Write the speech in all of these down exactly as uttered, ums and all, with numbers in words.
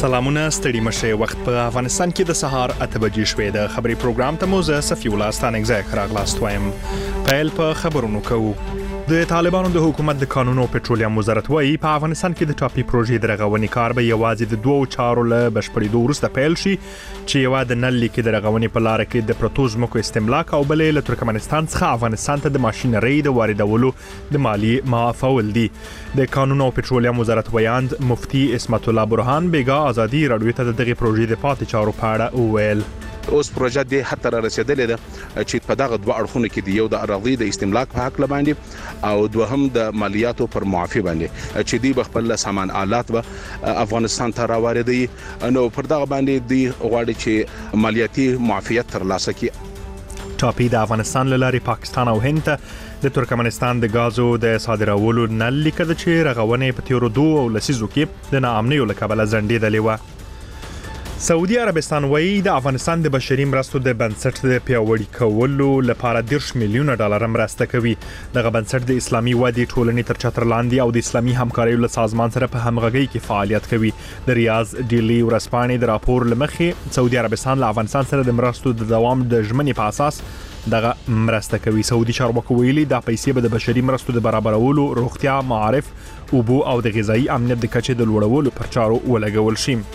سلامونه ستړي مشه وخت په افغانستان کې د سهار اته بجې شوې د خبري پروګرام ته موزه صفی الله ستانګ ځای راغلاست وایم پیل په خبرونو کوو. د طالبانو د حکومت د قانون او پټرولیم وزارت وايي په افغانستان کې د ټاپي پروژې د رغونې کار به یوازې د دوو چارو له بشپړېدو وروسته پیل شي چې یو د نل لیک د رغونې په لار کې د پروتوز مکو استملاک او بلې له ترکمنستان څخه افغانستان ته د ماشينري د واردولو د مالی معافول دي. د قانون او پټرولیم وزارت ویاند مفتي اسمت الله برهان بیګا ازادي رادیو ته دغه پروژې د پاتې چارو په اړه وویل. اوس پروژه د حتی را رسیدلې ده چې په دغه دوه اړخونو کې دی، یو د اراضي د استملاک په حق لباندې او دوهم د مالیاتو پر معافي باندې چې دی بخپل سامان آلات به افغانستان ته راوړي دي، نو پر دغه باندې دی غواړي چې مالیاتي معافیت ترلاسه کړي. ټاپي د افغانستان لاري پاکستان او هند ته د ترکمنستان د غازو د صادرولو نل لیک د چې رغونې په تیرو دوه لسیزو کې د ناامنیو لکبل زنډېدلې و. سعودي عربستان وایي د افغانستان د بشري مرستو د بنسټ د پیاوړي کولو لپاره دیرش میلیونه ډالر مرسته کوي. دغه بنسټ د اسلامي ودې ټولنې تر چتر لاندې او د اسلامي همکارۍ له سازمان سره په همغږۍ کې فعالیت کوي. د ریاض ډیلی ورځپاڼې د راپور لمخې سعودي عربستان له افغانستان سره د مرستو د دوام د ژمنې په اساس دغه مرسته کوي. سعودي چارواکو ویلي دا پیسې به د بشري مرستو د برابرولو، روغتیا، معارف، اوبو او د غذایی امنیت د کچې د لوړولو پر چارو ولګول شي.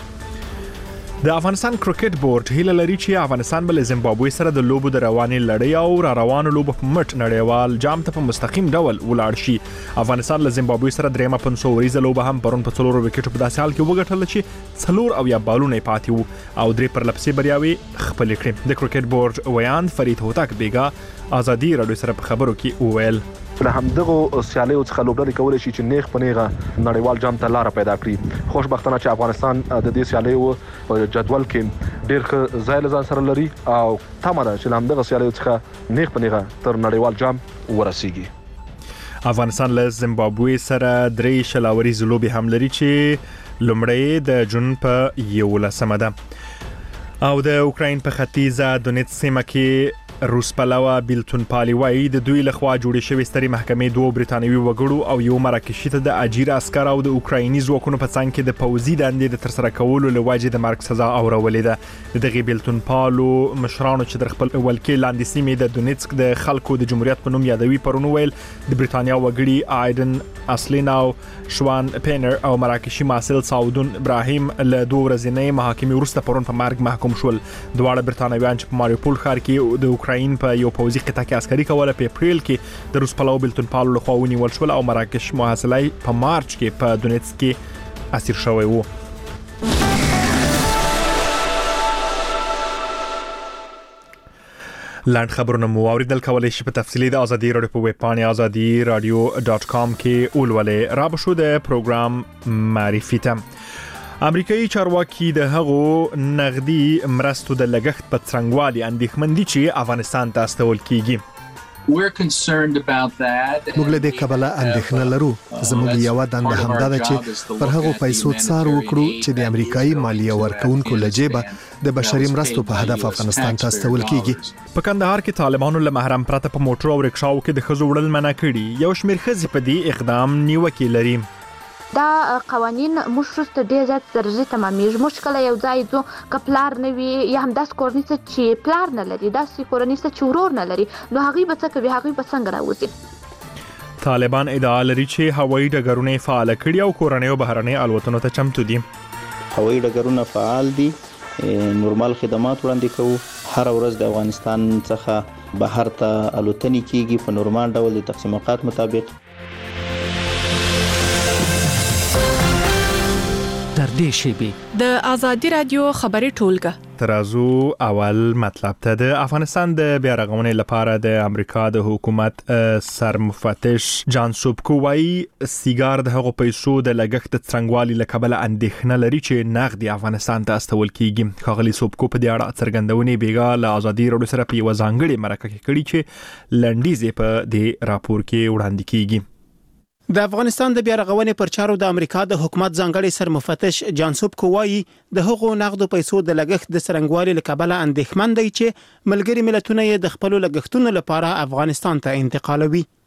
د افغانستان کرکټ بورډ هیله لري چې افغانستان بل زیمبابوې سره د لوبو د روانې لړۍ او را روانو لوبو په مټ نړیوال جام ته په مستقیم ډول ولاړ شي. افغانستان له زیمبابوې سره درېمه پنځه وریزه لوبه هم پرون په څلورو وکټو په داسې حال کې وګټل چې څلور او یا بالونه پاتې وو او درې پر لپسې بریاوي خپل کړې. د کرکټ بورډ ویاند فرید هوتک بیګا ازادي رادیو سره په خبرو کې وویل له همدغه سیالیو څخه لوبډلې کولای شي چې نیغ په نیغه نړیوال جام ته لار پیدا کړي. خوشبختانه چې افغانستان د دې سیالیو په جدول کې ډېر ښه ځای له ځان سره لري او تمه ده چې له همدغه سیالیو څخه نیغ په نیغه تر نړیوال جام ورسیږي. افغانستان له زیمبابوې سره درې شلاوري لوبې هم لري چې لومړی د جون په یولسمه ده او د اوکراین په ختیځه دونیتس سیمه کې روس پلوه بیلتون پالی وایي د دوی لخوا جوړې شوې سترې محکمې دوه برتانوي وګړو او یو مراکشي ته د اجیر عسکر او د اوکرایني ځواکونو په څنګ کې د پوځي دندې د ترسره کولو له وجې د مرګ سزا اورولې ده. دغه بیلتون پالو مشرانو چې د خپل ولکې لاندې سیمې د دونیتسک د خلکو د جمهوریت په نوم یادوي پرون ویل د برتانیا وګړي آیدن اسلیناو، شوان پینر او مراکشي ماسل سعودون ابراهیم له دوه ورځې محاکمې وروسته پرون په مرګ محکوم شول. دواړه برتانویان چې په ماریوپول ښار کې د اوکراین په یو پوځي قطعه کې عسکري کوله په اپریل کې د روس پلوه بیلتون پالو لخوا ونیول شول او مراکش محاصلې په مارچ کې په دونیتس کې اسیر شوی وو. لاند خبرونه مو اوریدل کولای شي په تفصیلی د ازادي رادیو په ویب پاڼه ازادي رادیو ډاټ کام کې اولولې را بشو د پروګرام معرفي ته. امریکایي چارواکي د هغو نغدي مرستو د لګښت په څرنګوالي اندېښمن دي چې افغانستان ته استول کیږي. موږ له دې کبله اندېښنه لرو. زموږ یو دنده همدا ده چې پر هغو پیسو څار وکړو چې د امریکایي مالیه ورکونکو له جیبه د بشري مرستو په هدف افغانستان ته استول کیږي. په کندهار کې طالبانو له محرم پرته په موټر او رکشاو کې د ښځو وړل منع کړي. یو شمېر ښځې په دې اقدام نیوکې لري. دا قوانین موږ وروسته ډېر زیات درجې تمامیږي. موږ کله یو ځای ځو که پلار نه وي یا هم داسې کورنۍ څه چې پلار نه لري، داسې کورنۍ څه چې ورور نه لري، نو هغوی به څه کوي؟ هغوی به څنګه راوځي؟ طالبان ادعا لري چې هوایي ډګرونه یې فعاله کړي او کورنۍ او بهرنۍ الوتنو ته چمتو دي. هوایي ډګرونه فعال دي، نورمال خدمات وړاندې کوو. هر ورځ د افغانستان څخه بهر ته الوتنې کیږي په نورمال ډول د تقسیم اوقات مطابق. در دې شیبې د ازادي رادیو خبري ټولګه ترازو اول مطلب ته د افغانستان د بیا رغونې لپاره د امریکا د حکومت سرمفتش جان سوبکو وايي سیګار د هغو پیسو د لګښت څرنګوالي له کبله اندېښنه لري چې نغدي افغانستان ته استول کیږي. ښاغلي سوبکو په دې اړه څرګندونې بیګا له ازادي رادیو سره په یوه ځانګړې مرکه کې کړي چې لنډیزې په دې راپور کې وړاندې کیږي. د افغانستان د بیا رغونې پر چارو د امریکا د حکومت ځانګړي سرمفتش جان سوبکو وايي د هغو نغدو پیسو د لګښت د څرنګوالي له کبله اندېښمن دی چې ملګري ملتونه یې د خپل لګښتونو لپاره افغانستان ته انتقالوي.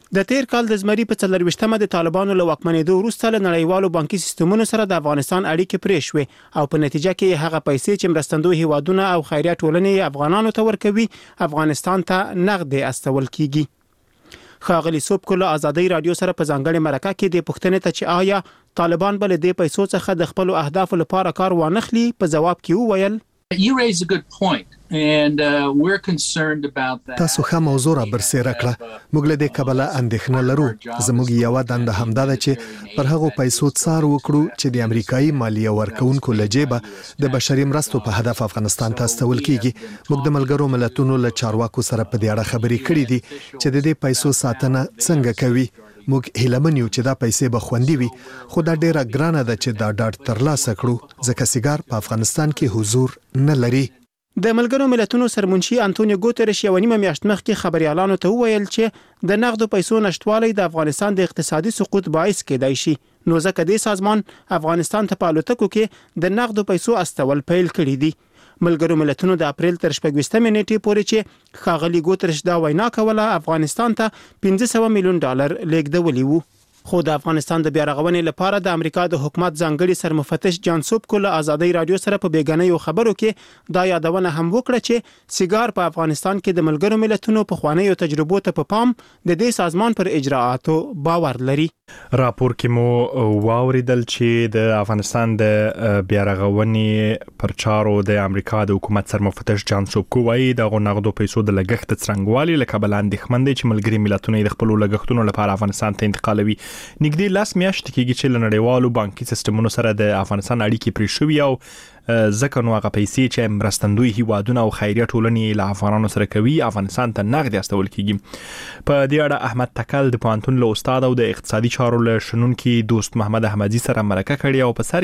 د تیر کال د زمري په څلرويشتمه د طالبانو له واکمنېدو وروسته له نړیوالو بانکي سیستمونو سره د افغانستان اړیکې پرې شوې او په نتیجه کې هغه پیسې چې مرستندوی هیوادونه او خیریه ټولنې افغانانو ته ورکوي افغانستان ته نقد استول کیږي. ښاغلي سوبکو له ازادي رادیو سره په ځانګړي مرکه کې د پوښتنې ته چې آیا طالبان بل د پیسو څخه د خپل اهدافو لپاره کار وانخلي په جواب کې وویل You raise a good point and uh, we're concerned about that. تاسو ښه موضوع را برسېره کړه. موږ له دې کبله اندېښنه لرو. زموږ یو دنده همدا ده چې پر هغو پیسو څار وکړو چې د امریکایي مالیه ورکونکو له جیبه د بشري مرستو په هدف افغانستان ته استول کیږي. موږ د ملګرو ملتونو له چارواکو سره په دې اړه خبرې کړې دي چې د دې پیسو ساتنه څنګه کوي. موږ هیله یو چې دا پیسې به خوندي وي خو دا ډیره ګرانه ده چې دا ډاډ ترلاسه کړو ځکه سیګار په افغانستان کې حضور نه لري. د ملګرو ملتونو سرمنشي انټونیو ګوتریش یو نیمه میاشت مخکې خبريالانو ته وویل چې د نقدو پیسو نشټوالی د افغانستان د اقتصادي سقوط باعث کېدای شي. نو ځکه د سازمان افغانستان ته په الوتکو کې د نقدو پیسو استول پیل کړی دي. ملګرو ملتونو د اپریل تر شپږویشتمې نیټې پورې چې ښاغلي ګوتریش دا وینا کوله افغانستان ته پنځه سوه میلیون ډالر لیږدولي وو. خو د افغانستان د بیا رغونې لپاره د امریکا د حکومت ځانګړي سرمفتش جان سوبکو له ازادي رادیو سره په بیګنیو خبرو کې دا یادونه هم وکړه چې سیګار په افغانستان کې د ملګرو ملتونو په خوانیو تجربو ته په پام د دې سازمان پر اجراءاتو باور لري. راپور کې مو واوریدل چې د افغانستان د بیا رغونې پر چارو د امریکا د حکومت سرمفتش جان سوبکو وايي د غونغدو پیسو د لګښت څرنګوالي لکه بلند خمندې چې ملګري ملتونه د خپل لګښتونو لپاره افغانستان ته انتقالوي. نګدي لاس میاشت کېږي چې له نړیوالو بانکي سیستمونو سره د افغانستان اړیکې پرې شوې او ځکه نو هغه پیسې چې مرستندوی هیوادونه او خیریه ټولنې له افغانانو سره کوي افغانستان ته نقد استول کیږي. په دې اړه احمد تکل د پوهنتون له استاد او د اقتصادي چارو له شنونکي دوست محمد احمدي سره مرکه کړې او په سر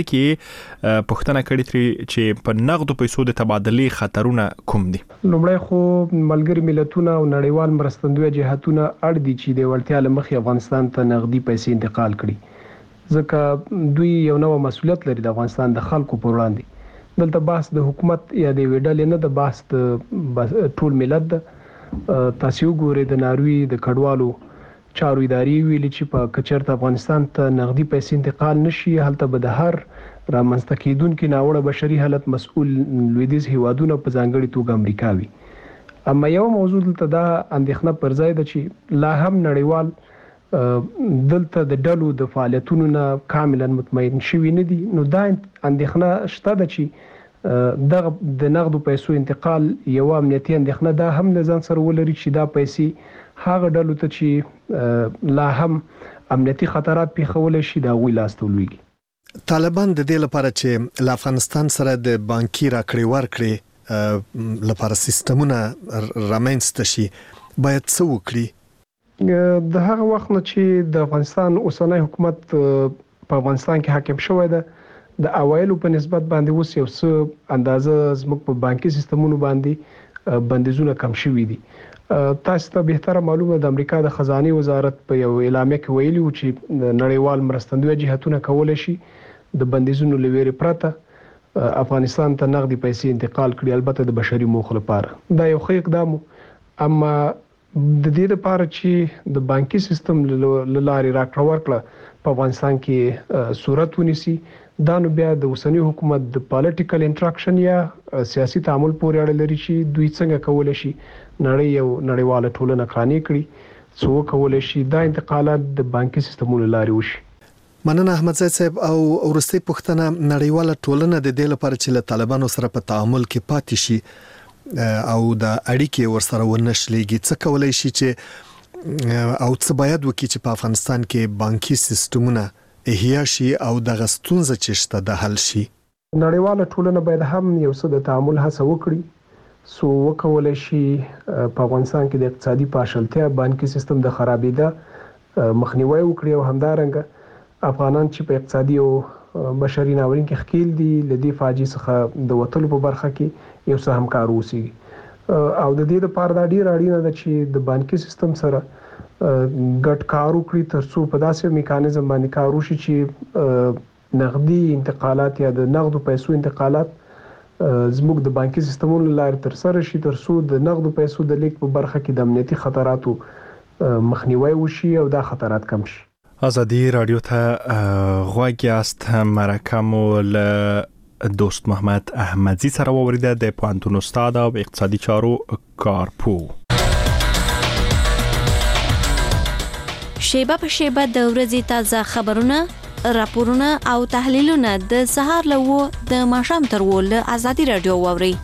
کې پوښتنه کړې چې په نقدو پیسو د تبادلې خطرونه کوم دي. لومړی خو ملګري ملتونه او نړیوال مرستندوی جهاتونه اړ دي چې د وړتیا لمخې افغانستان ته نقدي پیسې انتقال کړي ځکه دوی یو نوو مسولیت لري د افغانستان د خلکو پر وړاندې. دلته بحث د حکومت یا د ویډل نه د بحث د ټول ملت د تاسو ګوري د ناروی د کډوالو چارو ادارې ویلي چې په کچرته افغانستان ته نقدي پیسې انتقال نشي هلته به د هر رامنځته کېدونکو ناوړه بشري حالت مسؤل لویدیز هیوادونه په ځانګړي توګه امریکا وي. اما یو موضوع دلته دا اندېښنه پر ځای ده چې لا هم نړیوال دلته د ډلو د فعالیتونو نه کاملا مطمئن شوي نه دي. نو دا اندېښنه شته ده چې دغه د نقدو پیسو انتقال یو امنیتي اندېښنه دا هم د ځان سره ولري چې دا پیسې هغه ډلو ته چې لا هم امنیتي خطرات پیښولی شي دا غوی لاس ته ولویږي. طالبان د دې لپاره چې له افغانستان سره د بانکي راکړې ورکړې لپاره سیستمونه رامنځته شي باید څه وکړي؟ د هغه وخت نه چې د افغانستان اوسنی حکومت په افغانستان کې حاکم شوی ده د اوایلو په نسبت باندې اوس یو څه اندازه زموږ په بانکي سیستمونو باندې بندیزونه کم شوي دي. تاسو ته بهتره معلومه د امریکا د خزانه وزارت په یو اعلامیه کې ویلي و چې نړیوال مرستندوی جهاتونه کولای شي د بندیزونو لویری پرته افغانستان ته نقدي پیسې انتقال کړي البته د بشري موخو لپاره. دا یو ښه اقدام اما د دې لپاره چې د بانکي سیستم لارې راکړه ورکړه په افغانستان کې صورت ونیسي دا نو بیا د اوسنی حکومت د پالیټیکل انټراکشن یا سیاسي تعامل پورې اړه لري چې دوی څنګه کولای شي نړۍ یو نړیواله ټولنه قانع کړي څو کولای شي دا انتقالات د بانکي سیستمونو لارې وشي. مننه احمد زید صاحب. او ورستي پوښتنه نړیواله ټولنه د دې لپاره چې له طالبانو سره په تعامل کې پاتې شي او د اړیکې ورسره ونشلېږي څه کولای شي چې او څه باید وکړي چې په افغانستان کې بانکي سیستمونه احیا شي او د غستونزه چې شته د حل شي؟ نړیواله ټولنه باید هم یو څه د تعامل هڅه وکړي سو وکولای شي په افغانستان کې د اقتصادي پاشلتیا بانکي سیستم د خرابېدا مخنیوي وکړي او همدارنګه افغانان چې په اقتصادي او بشري ناورین کې ښکیل دي لدی فاجعه څخه د وټلو په برخه کې یو څه همکار وسی او د دې لپاره د ډیر اړینه ده چې د بانکي سیستم سره ګډ کار وکړي ترڅو په داسې میکانیزم باندې کار وشي چې نقدي انتقالات یا د نقدو پیسو انتقالات زموږ د بانکي سیستمونو لارې تر سره شي ترڅو د نقدو پیسو د لیک په برخه کې د امنیتي خطراتو مخنیوي وشي او دا خطرات کم شي. ازادي رادیو ته غواړی است مرکه مو له دوست محمد احمدزی سره ووریده د پوهنتون استاد او اقتصادي چارو کارپو. شیبه په شیبه د ورځې تازه خبرونه، راپورونه او تحلیلونه د سهار له و د ماښام تر و له ازادي رادیو واوري.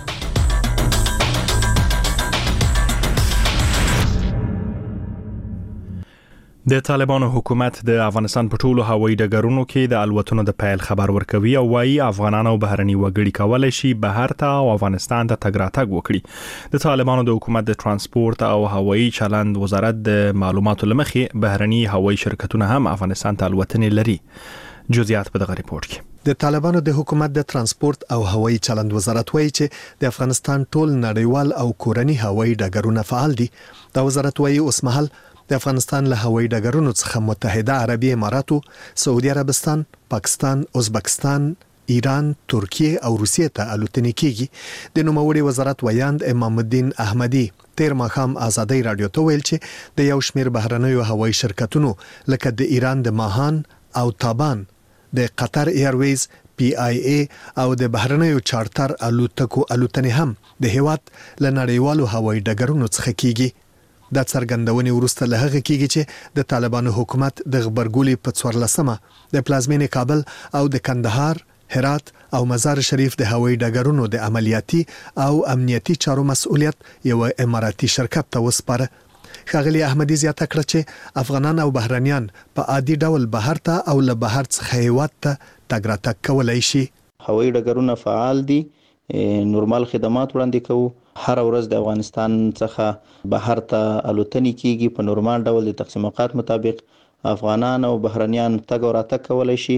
د طالبانو حکومت د افغانستان په ټولو هوایي ډګرونو کې د الوتنو د پیل خبر ورکوي او وايي افغانان او بهرني وګړي کولای شي بهر ته او افغانستان ته تګ راتګ وکړي. د طالبانو د حکومت د ترانسپورت او هوایي چلند وزارت د معلوماتو لمخې بهرني هوایي شرکتونه هم افغانستان ته الوتنې لري. جزئیات په دغه ریپورت کې. د طالبانو د حکومت د ترانسپورت او هوایي چلند وزارت وایي چې د افغانستان ټول نړیوال او کورني هوایي ډګرونه فعال دي. دا وزارت وایي اوس مهال د افغانستان له هوایي ډګرونو څخه متحده عربي اماراتو، سعودي عربستان، پاکستان، ازبکستان، ایران، ترکیه او روسیې ته الوتنې کیږي. د نوموړي وزارت ویاند امام الدین احمدی تیر ماښام ازادي رادیو ته ویل چې د یو شمېر بهرنیو هوایي شرکتونو لکه د ایران د ماهان او تابان، د قطر ایرویز، پی آی ای او د بهرنیو چارټر الوتکو الوتنې هم د هیواد له نړیوالو هوایي ډګرونو څخه کیږي. دا څرګندونې وروسته له هغه کیږي چې د طالبانو حکومت د غبرګولي په څوارلسمه د پلازمینې کابل او د کندهار، هرات او مزار شریف د هوایي ډګرونو د عملیاتي او امنیتي چارو مسؤلیت یو اماراتي شرکت ته وسپاره. ښاغلي احمدي زیاته کړه چې افغانان او بهرنیان په عادي ډول بهر ته او له بهر څخه هیواد ته تګ راتګ کولای شي. هوایي ډګرونه فعال دي، نورمال خدمات وړاندې کوو. هر ورځ د افغانستان څخه بهر ته الوتنې کیږي. په نورمال ډول د تقسیم اوقات مطابق افغانان او بهرنیان تګ او راتګ کولای شي.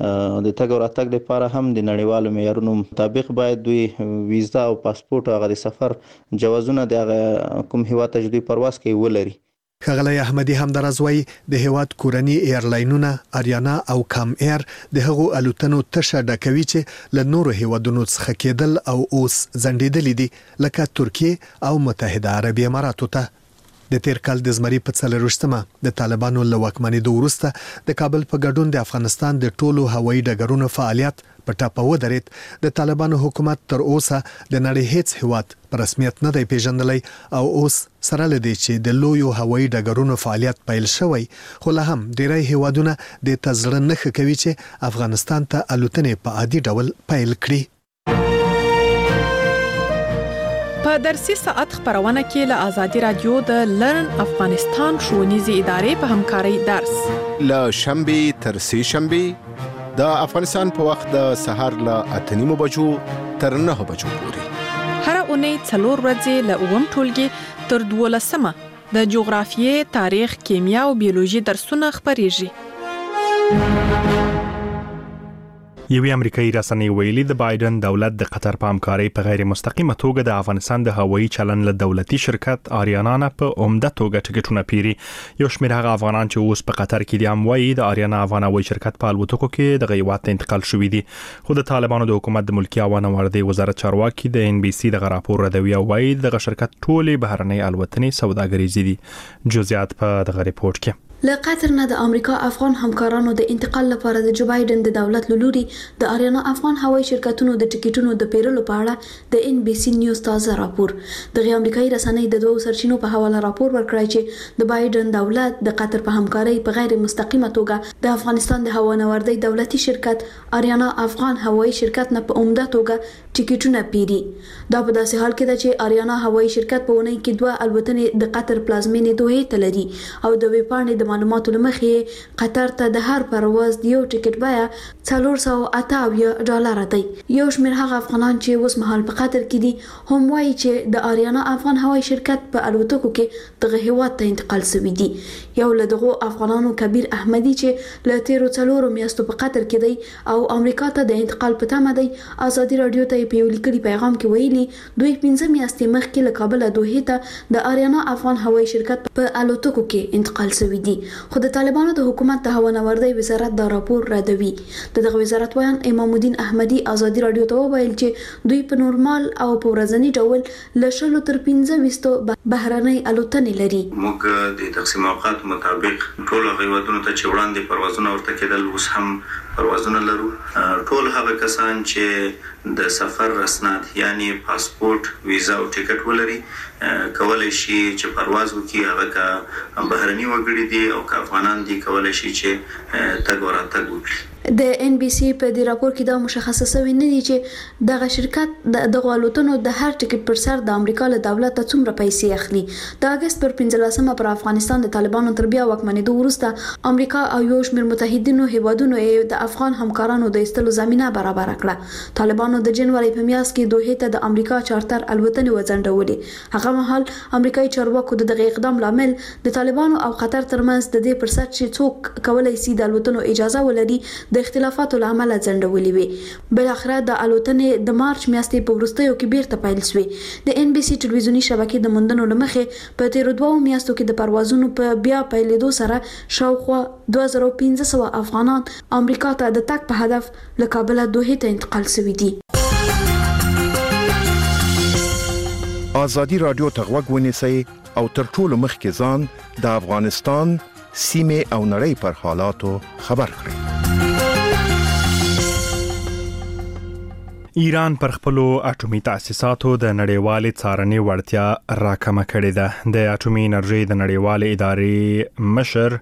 د تګ او راتګ لپاره هم د نړیوالو معیارونو مطابق باید دوی ویزا او پاسپورت او د سفر جوازونه د کوم هیواد ته دوی پرواز کوي ولري. ښاغلی احمدي همداراز وایي د هیواد کورني ایرلاینونه اریانا او کام ایر د هغو الوتنو تشه ډکوي چې له نورو هیوادونو څخه کېدل او اوس ځنډېدلي دي، لکه ترکیه او متحده عربي اماراتو ته. د تیر کال د زمري په څلرویشتمه د طالبانو له واکمنېدو وروسته د کابل په ګډون د افغانستان د ټولو هوایي ډګرونو فعالیت په ټاپه ودرېد. د طالبانو حکومت تر اوسه د نړۍ هیڅ هیواد په رسمیت نه دی پیژندلی او اوس سره لدی چې د لویو هوایي ډګرونو فعالیت پیل شوی، خو لا هم ډیری هیوادونه د تزړه نښه کوي چې افغانستان ته الوتنې په عادي ډول پیل کړي. په درسي ساعت خبرونه کې له ازادي رادیو د لرن افغانستان ښوونیزې ادارې په همکارۍ درس له شنبه تر سه شنبه د افغانستان په وخت د سهار له اته نیمو بجو تر نه بجو پورې هر اونۍ څلور ورځې له اووم ټولګي تر دولسمه د جغرافیې، تاریخ، کیمیا او بیولوژي درسونه خبرېږي. یوې امریکایي رسنۍ ویلي د بایدن دولت د قطر په همکارۍ په غیر مستقیمه توګه د افغانستان د هوایي چلند له دولتي شرکت آریانا نه په عمده توګه ټکټونه پیري. یو شمېر هغه افغانان چې اوس په قطر کې دي هم وایي د آریانا افغان هوایي شرکت په الوتکو کې د هیواد ته انتقال شوي دي. خو د طالبانو د حکومت د ملکي عوامو وردی وزارت چارواکي د ان بي سي د راپور ردوي او وایي د شرکت ټولې بهرنۍ الوتنې سوداګریزي دي. جزئیات په دغه ریپورت کې. له قطر نه د امریکا افغان همکارانو د انتقال لپاره د جو بایدن د دولت لوري د آریانا افغان هوایي شرکتونو د ټیکټونو د پیرلو په اړه د ان بي سي نیوز تازه راپور. د امریکایي رسنۍ د دوه سرچینو په حواله راپور ورکړی چې د بایدن دولت د قطر په همکارۍ په غیر مستقیمه توګه د افغانستان د هوانوردی دولتي شرکت آریانا افغان هوایي شرکت نه په عمده توګه ټیکټونه پیري. دا په داسې حال کې ده چې آریانا هوایي شرکت په ونې کې دوه الوتنې د قطر پلازمینې دوحې ته لري او د ویبپاڼې د معلوماتو لمخې قطر ته د هر پرواز د یو ټیکټ بیه څلور سوه اته اویا ډالر دی. یو شمېر هغه افغانان چې اوس مهال په قطر کې دي هم وایي چې د آریانا افغان هوایي شرکت په الوتکو کې دغه هیواد ته انتقال شوي دي. یو له دغو افغانانو کبیر احمدي چې له تیرو څلورو میاشتو په قطر کې دی او امریکا ته د انتقال په تمه دی، ازادي رادیو ته په یو لیکلي پیغام کې ویلي دوی پنځه میاشتې مخکې له کابل دوحې ته د آریانا افغان هوایي شرکت په الوتکو کې انتقال شوي دي. دي خو د طالبانو د حکومت د هوانوردۍ وزارت دا راپور ردوي. دغه وزارت وایي امام الدین احمدي ازادي رادیو ته وویل چې دوی په نورمال او په ورځنی ډول له شلو تر پنځه ویشتو بهرنۍ الوتنې لري. موږ د تقسیم اوقات مطابق ټول هیوادونو ته چې وړاندې پروازونه ورته کېدل اوس هم پروازونه لرو. ټول هغه کسان چې د سفر رسناد یعنی پاسپورت ویزا او ټیکټ ولري کولای شي چې پرواز وکړي، هغه کا بهرني وګړي دي او کا افغانان دي کولای شي چې تګ وراتګ وکړي. د ان بي سي په دې راپور کې دا مشخصه شوی نه دی چې دغه شرکت د غوالوتونو د هر ټیکټ پر سر د امریکا له دولت ته څومره پیسې اخلي. د اگست پر پنځلسمه پر افغانستان د طالبانو تر بیا واکمنېدو وروسته امریکا او یو شمېر متحدینو هیوادونو د افغان همکارانو د ایستلو زمينه برابر کړه. طالبانو د جنوري په میاشت کې دوه ته د امریکا چارټر الوتنې وځنډولې. هغه مهال امریکایي چارواکو دغه اقدام لامل د طالبانو او قطر ترمنځ د دې پر سر چې څوک کولای شي د الوتنو اجازه ولري د اختلافاتو لامل ځنډولې وي. بل اخر د الوتنې د مارچ میاشتې په وروستیو کې بیرته پیل شوې. د ان بي سي ټلویزیونی شبکې د موندنو لمخې په تیر دوه میاشتو کې د پروازونو په بیا پیلېدو سره شاوخوا دوه زره پنځه سوه افغانان امریکا ته د تګ په هدف له کابل دوه ته انتقال شوي دي. ازادي رادیو ته غوږ ونیسئ او تر ټولو مخکې ځان د افغانستان سیمه او نړۍ پر حالاتو خبر کړئ. ایران پر خپل اټومي تاسیساتو د نړیوالې څارنې وړتیا راکمه کړې ده. د اټومي انرژي د نړیوالې ادارې مشر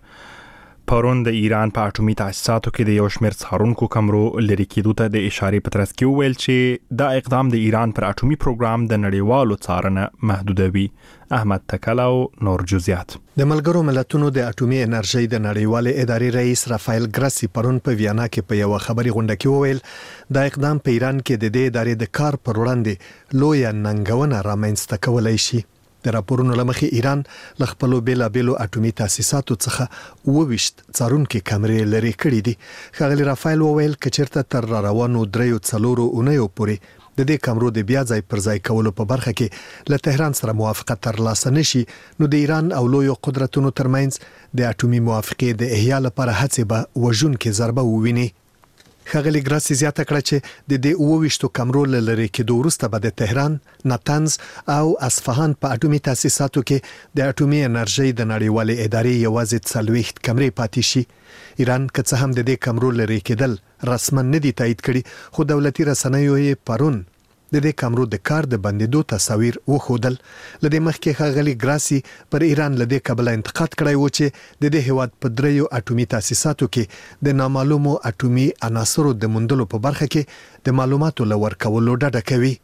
پرون د ایران په اټومي تاسیساتو کې د یو شمېر څارونکو کمرو لري کېدو ته د اشارې په ترڅ کې وویل چې دا اقدام د ایران پر اټومي پروګرام د نړیوالو څارنه محدودوي. احمد تکلاو نور جزئیات. د ملګرو ملتونو د اټومي انرژي د نړیوالې ادارې رئیس رافایل ګراسي پرون په ویانا کې په یو خبري غونډه کې وویل دا اقدام په ایران کې د دې ادارې د کار پر وړاندې لوی ننګونه رامنځته کولای شي. د راپورونو لمخې ایران له خپل بیلابېلو اټومي تاسیساتو څخه اوويشت څارونکو کمرې لري کړې دي. ښاغلي رافایل وویل کچېرته تر روانو دریو څلورو اونیو پورې د دې کمرو د بیا ځای پر ځای کولو په برخه کې له تهران سره موافقت ترلاسه نشي نو د ایران او لوی قدرتونو ترمنځ د اټومي موافقې د احیا لپاره هڅې به وژونکې ضربه وویني. ښاغلي ګراسي زیاته کړه چې د دې اوويشتو کمرو لري کې وروسته به د تهران، ناتنز او اصفهان په اټومي تاسیساتو کې د اټومي انرژي د نړیوالې ادارې یوازې څلوېښت کمرې پاتې شي. ایران که څه هم د دې کمرو لري کېدل رسما نه دي تایید کړي خو دولتي رسنیو یې پرون د دې کمرو د کار د بندیدو تصاویر وښودل. لدې مخکې ښاغلي ګراسي پر ایران لدې کبله انتقاد کړی و چې د دې هیواد په دریو اټومي تاسیساتو کې د نامعلومو اټومي عناصرو د موندلو په برخه کې د معلوماتو لور کولو ډډه کوي.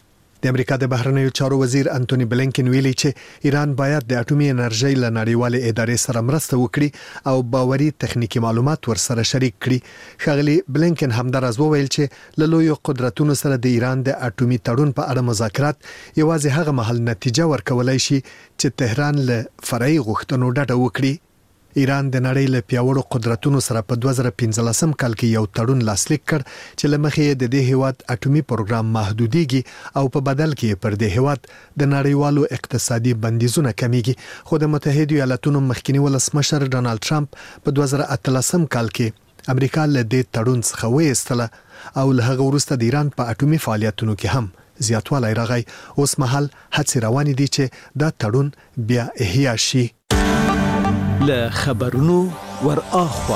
د امریکا د بهرنیو چارو وزیر انټونی بلینکن ویلي چې ایران باید د اټومي انرژي له نړیوالې ادارې سره مرسته وکړي او باوري تخنیکی معلومات ورسره شریک کړي. ښاغلي بلینکن همدارس وویل چې له لوی قدرتونو سره د ایران د اټومي تړون په اړه مذاکرات یوازې هغه مهال نتیجه ورکولای شي چې تهران له فرعي غوښتنو ډډه وکړي. ایران د نړۍ له پیاوړو قدرتونو سره په دوه زره پنځلسم کال کې یو تړون لاسلیک کړ چې له مخې د دې هیواد اټومي پروګرام محدودیږي او په بدل کې پر دې هیواد د نړیوالو اقتصادي بندیزونه کمیږي. خو د متحده ایالاتونو مخکنی ولسمشر ډانلډ ټرمپ په دوه زره اتلسم کال کې امریکا له دې تړون څخه وایستله او له هغه وروسته د ایران په اټومي فعالیتونو کې هم زیاتوالی راغی. اوس مهال هڅې روانې دي چې دا تړون بیا احیا شي. له خبرونو ور اخوا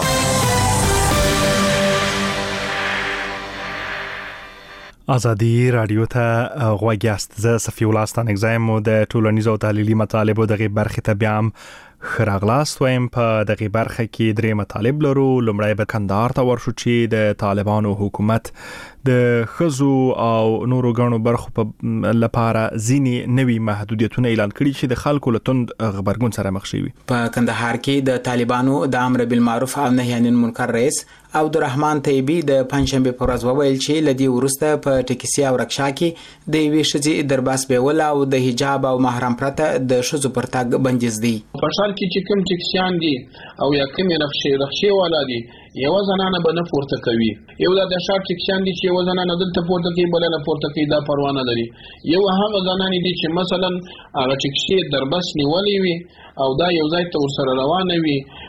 ازادي رادیو ته غوږ یاست. زه صفی الله ستانکزایم او د ټولنیزو او تحلیلي مطالبو دغه برخه ته بیا هم خراغلاست وایم. په دغه برخه کې درې مطالب لرو. لومړی به کندهار ته ورشو چې د طالبانو حکومت د خزو او نورو غنو برخو په لپاره ځینی نوي محدودیتونه اعلان کړي چې د خلکو له توند خبرګون سره مخ شي. په کندهار کې د طالبانو د امر بالمعروف او نهي عن المنکر رئیس عبدالرحمن طیبی د پنځشنبه پر ورځ وویل چې لدی ورسته په ټیکسي او رکشا کې د وی شذې درباس بیول او د حجاب او محرم پرته د شذو پر تاګ بندیز دي. په شال کې چې کوم ټیکسیان دي او یا کوم رخصه رخصه والا دي یو زنانه به نه پورته کوي. یو د شار ټیکسیان دي چې یو زنانه دلته پورته کوي بل نه پورته کوي دا پروا نه لري. یو هغه زنانه دي چې مثلا هغه ټیکسي درباس نیولې وي او دا یو ځای ته ورسره روانه وي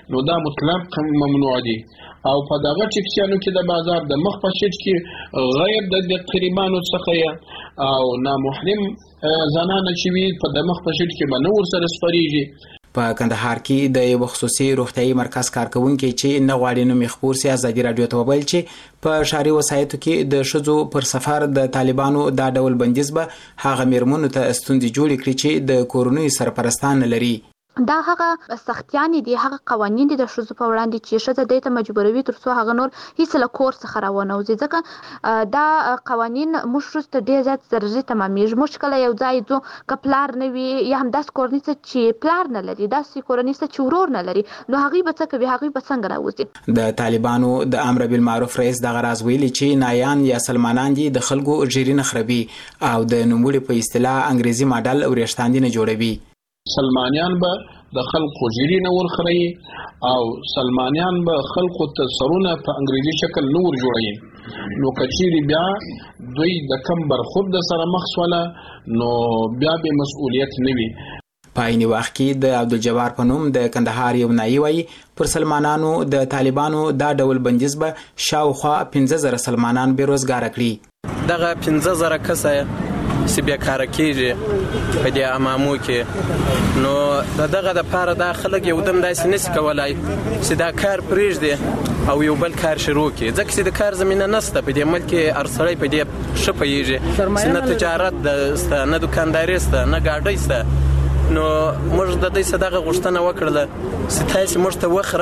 نو دا مطلق ممنوع دي. او په دغه ټیکسیانو کې د بازار د مخ په شیټ کې غیر د قریبانو څخه او نامحرم زنانه چې وي په د مخ په شیټ کې به نه ورسره سپریږي. په کندهار کې د یو خصوصي روغتیايي مرکز کارکونکي چې نه غواړي نوم خبر سي ازادي رادیو ته ویل چې په شاري وسایتو کې د شذو پر سفر د طالبانو دا ډول بندیز به هغه میرمنو ته ستوندې جوړ کړي چې د کورونی سرپرستان لري. دا هغه سختیانی دي، هغه قوانین دي د شذو په وړاندې چې شذ د ته مجبوروي ترڅو هغه نور هیڅ له کور څخه راونه وځي. ځکه دا قوانین مشرست ډیر زیات ضروري تمامېږي. مشکل یو ځای ځو کپلار نه وي یا هم داس کورنیسه چې پلار نه لري، داس کورنیسه چې ورور نه لري، نو هغه به څه کوي، هغه به څنګه راوځي. د طالبانو د امر بالمعروف رئیس د غراز ویلي چې نایان یا سلمانان دي د خلکو جیرینه خرابي او د نوموړي په اصطلاح انګریزي ماډل ورېښتاندینه جوړوي. سلمانیان به د خلکو جیرینه ورخري او سلمانیان به خلکو ته سرونه په انګریزي شکل نور جوړي. نو کچيري بیا دوی د کم برخورد سره مخ سواله نو بیا به مسؤلیت نه وي. په عین وخت کې د عبدالجبار په نوم د کندهار یو نایي وایي پر سلمانانو د طالبانو دا ډول بندیز به شاوخوا پنځه زره سلمانان بیروزګار کړي. دغه پنځه زره کسه چې بیکاره کېږي په دې امامو کې، نو د دغه دپاره دا خلک یو دم داسې نشي کولی چې دا کار پرېږدي او یو بل کار شروع کړي، ځکه چې د کار زمینه نشته په دې ملک کې. هر سړی په دې ښه پوهېږي چې نه تجارت شته، نه دوکانداري شته، نه ګاډۍ شته. نو موږ د دې صدقه غوښتنه وکړله چې تاسو موږ ته وخت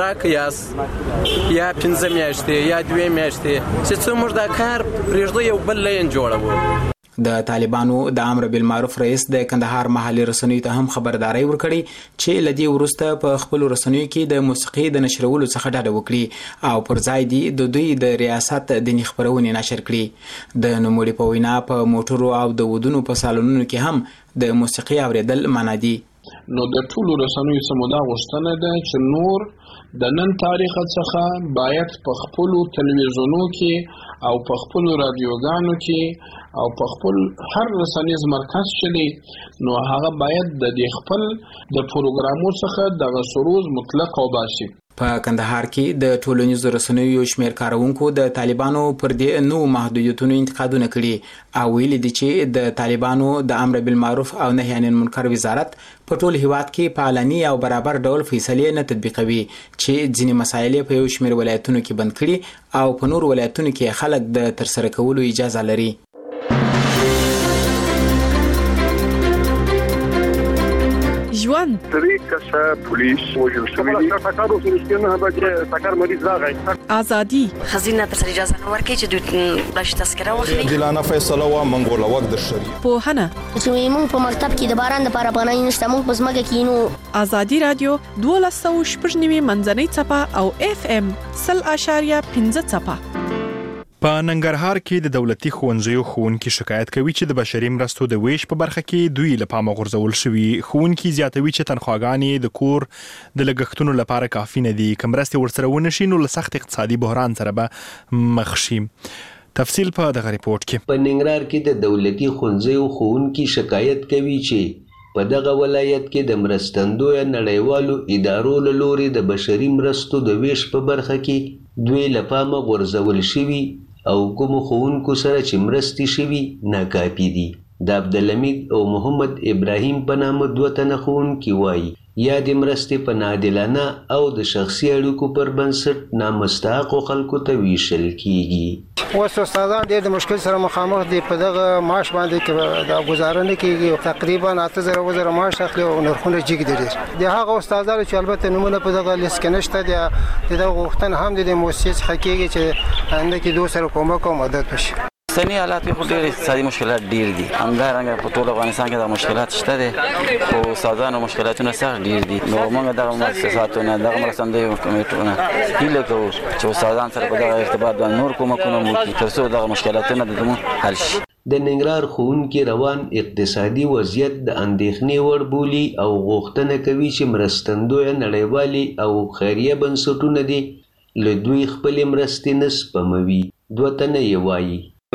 راکړئ یا پنځه میاشتې یا دوه میاشتې چې څو موږ دا کار پرېږدو یو بل لین جوړوو. د طالبانو د امر بالمعروف رئیس د کندهار محلي رسنیو ته هم خبرداري ورکړي چې لدی ورسته په خپل رسنیو کې د موسیقي د نشرولو څخه ډډه وکړي او پر ځای دی د دوی د ریاست د خبرونې نشر کړي. د نوموړي په وینا په موټرو او د ودونو په سالونونو کې هم د موسیقي اوریدل منع دي. نو د ټولو رسنیو سمودا غوښتنه ده چې نور د نن تاریخ څخه باید په خپل تلویزیونو کې او په خپل رادیوګانو کې او په خپل هر رسنیز مرکز چلی نو هغه باید د دې خپل د پروګرامو څخه د سروز مطلق او باشي. په کندهار کې د ټولنیزو رسنیو شمیر کارونکو د طالبانو پر دې نو محدودیتونو انتقادونه کړي او ویلي دي چې د طالبانو د امر بالمعروف او نهي عن المنکر وزارت په ټول هیواد کې په علني او برابر ډول فیصلې نه تطبیقوي چې ځینې مسایل په یو شمیر ولایتونو کې بند کړي او په نور ولایتونو کې خلک د ترسره کولو اجازه لري. ژوند درې کسه پولیس وژل شوي دي. ټاکارو سره نه بچي ټاکار مریض راغی. ازادي خزینه تر اجازه نه ورکړي چې دوی بلش تذکره واخلي. جلانه فیصله وا منګوله وخت د شری په هنه چې موږ په مکتب کې د باران د پاره پناه نشته، موږ په ځمکه کې نو. ازادي رادیو دولس سوه شپږ نوي منځنۍ څپه او اف ام سل اشاریه پنځه څپه. په ننګرهار کې د دولتي ښوونځیو ښوونکي شکایت کوي چې د بشري مرستو د ویش په برخه کې دوی له پامه غورځول شوي. ښوونکي زیاتوي چې تنخواګانې د کور د لګښتونو لپاره کافي نه دي، که مرستې ورسره ونه شي نو له سخت اقتصادي بحران سره به مخ شي. تفصیل په دغه ریپورت کې. په ننګرهار کې د دولتي ښوونځیو ښوونکي شکایت کوي چې په دغه ولایت کې د مرستندوی نړیوالو ادارو له لوري د بشري مرستو د ویش په برخه کې دوی له پامه غورځول شوي او کوم ښوونکو سره چې مرستې شوي ناکافي دي. د عبدالحمید او محمد ابراهیم په نامه دوه تنه ښوونکي وایي یا د مرستې په ناعادلانه او د شخصي اړیکو پر بنسټ نامستحقو خلکو ته ویشل کیږي. اوس استادان ډېر د مشکل سره مخامخ دي. په دغه معاش باندې د گزاره نه کیږي، تقریبا اته زره وزره معاش اخلي او نرخونه جګ دي. د هغه استادانو چې البته نمونه په دغه لیست کې نشته دي، د غوښتنه هم د مؤسسې څخه کیږي چې آینده کې دوی سره کومک او مدد وشي. سنی حالات خو ډېر اقتصادي مشکلات ډېر دي، همدارنګه په ټول افغانستان کې دا مشکلات شته دي، خو استادانو مشکلاتونه سخت ډېر دي. نو موږ دغه مؤسساتونه دغه مرستندویو کمیټونه هیله کوو چې استادان سره په دغه ارتباط باندې نور کومکونه وکړي تر څو دغه مشکلاتونه د دوی حل شي. د ننګرهار ښوونکي روان اقتصادي وضعیت د اندېښنې وړ بولي او غوښتنه کوي چې مرستندویه نړیوالې او خیریه بنسټونه دي له دوی خپلې مرستې نه سپموي. دوه تنه یې وایي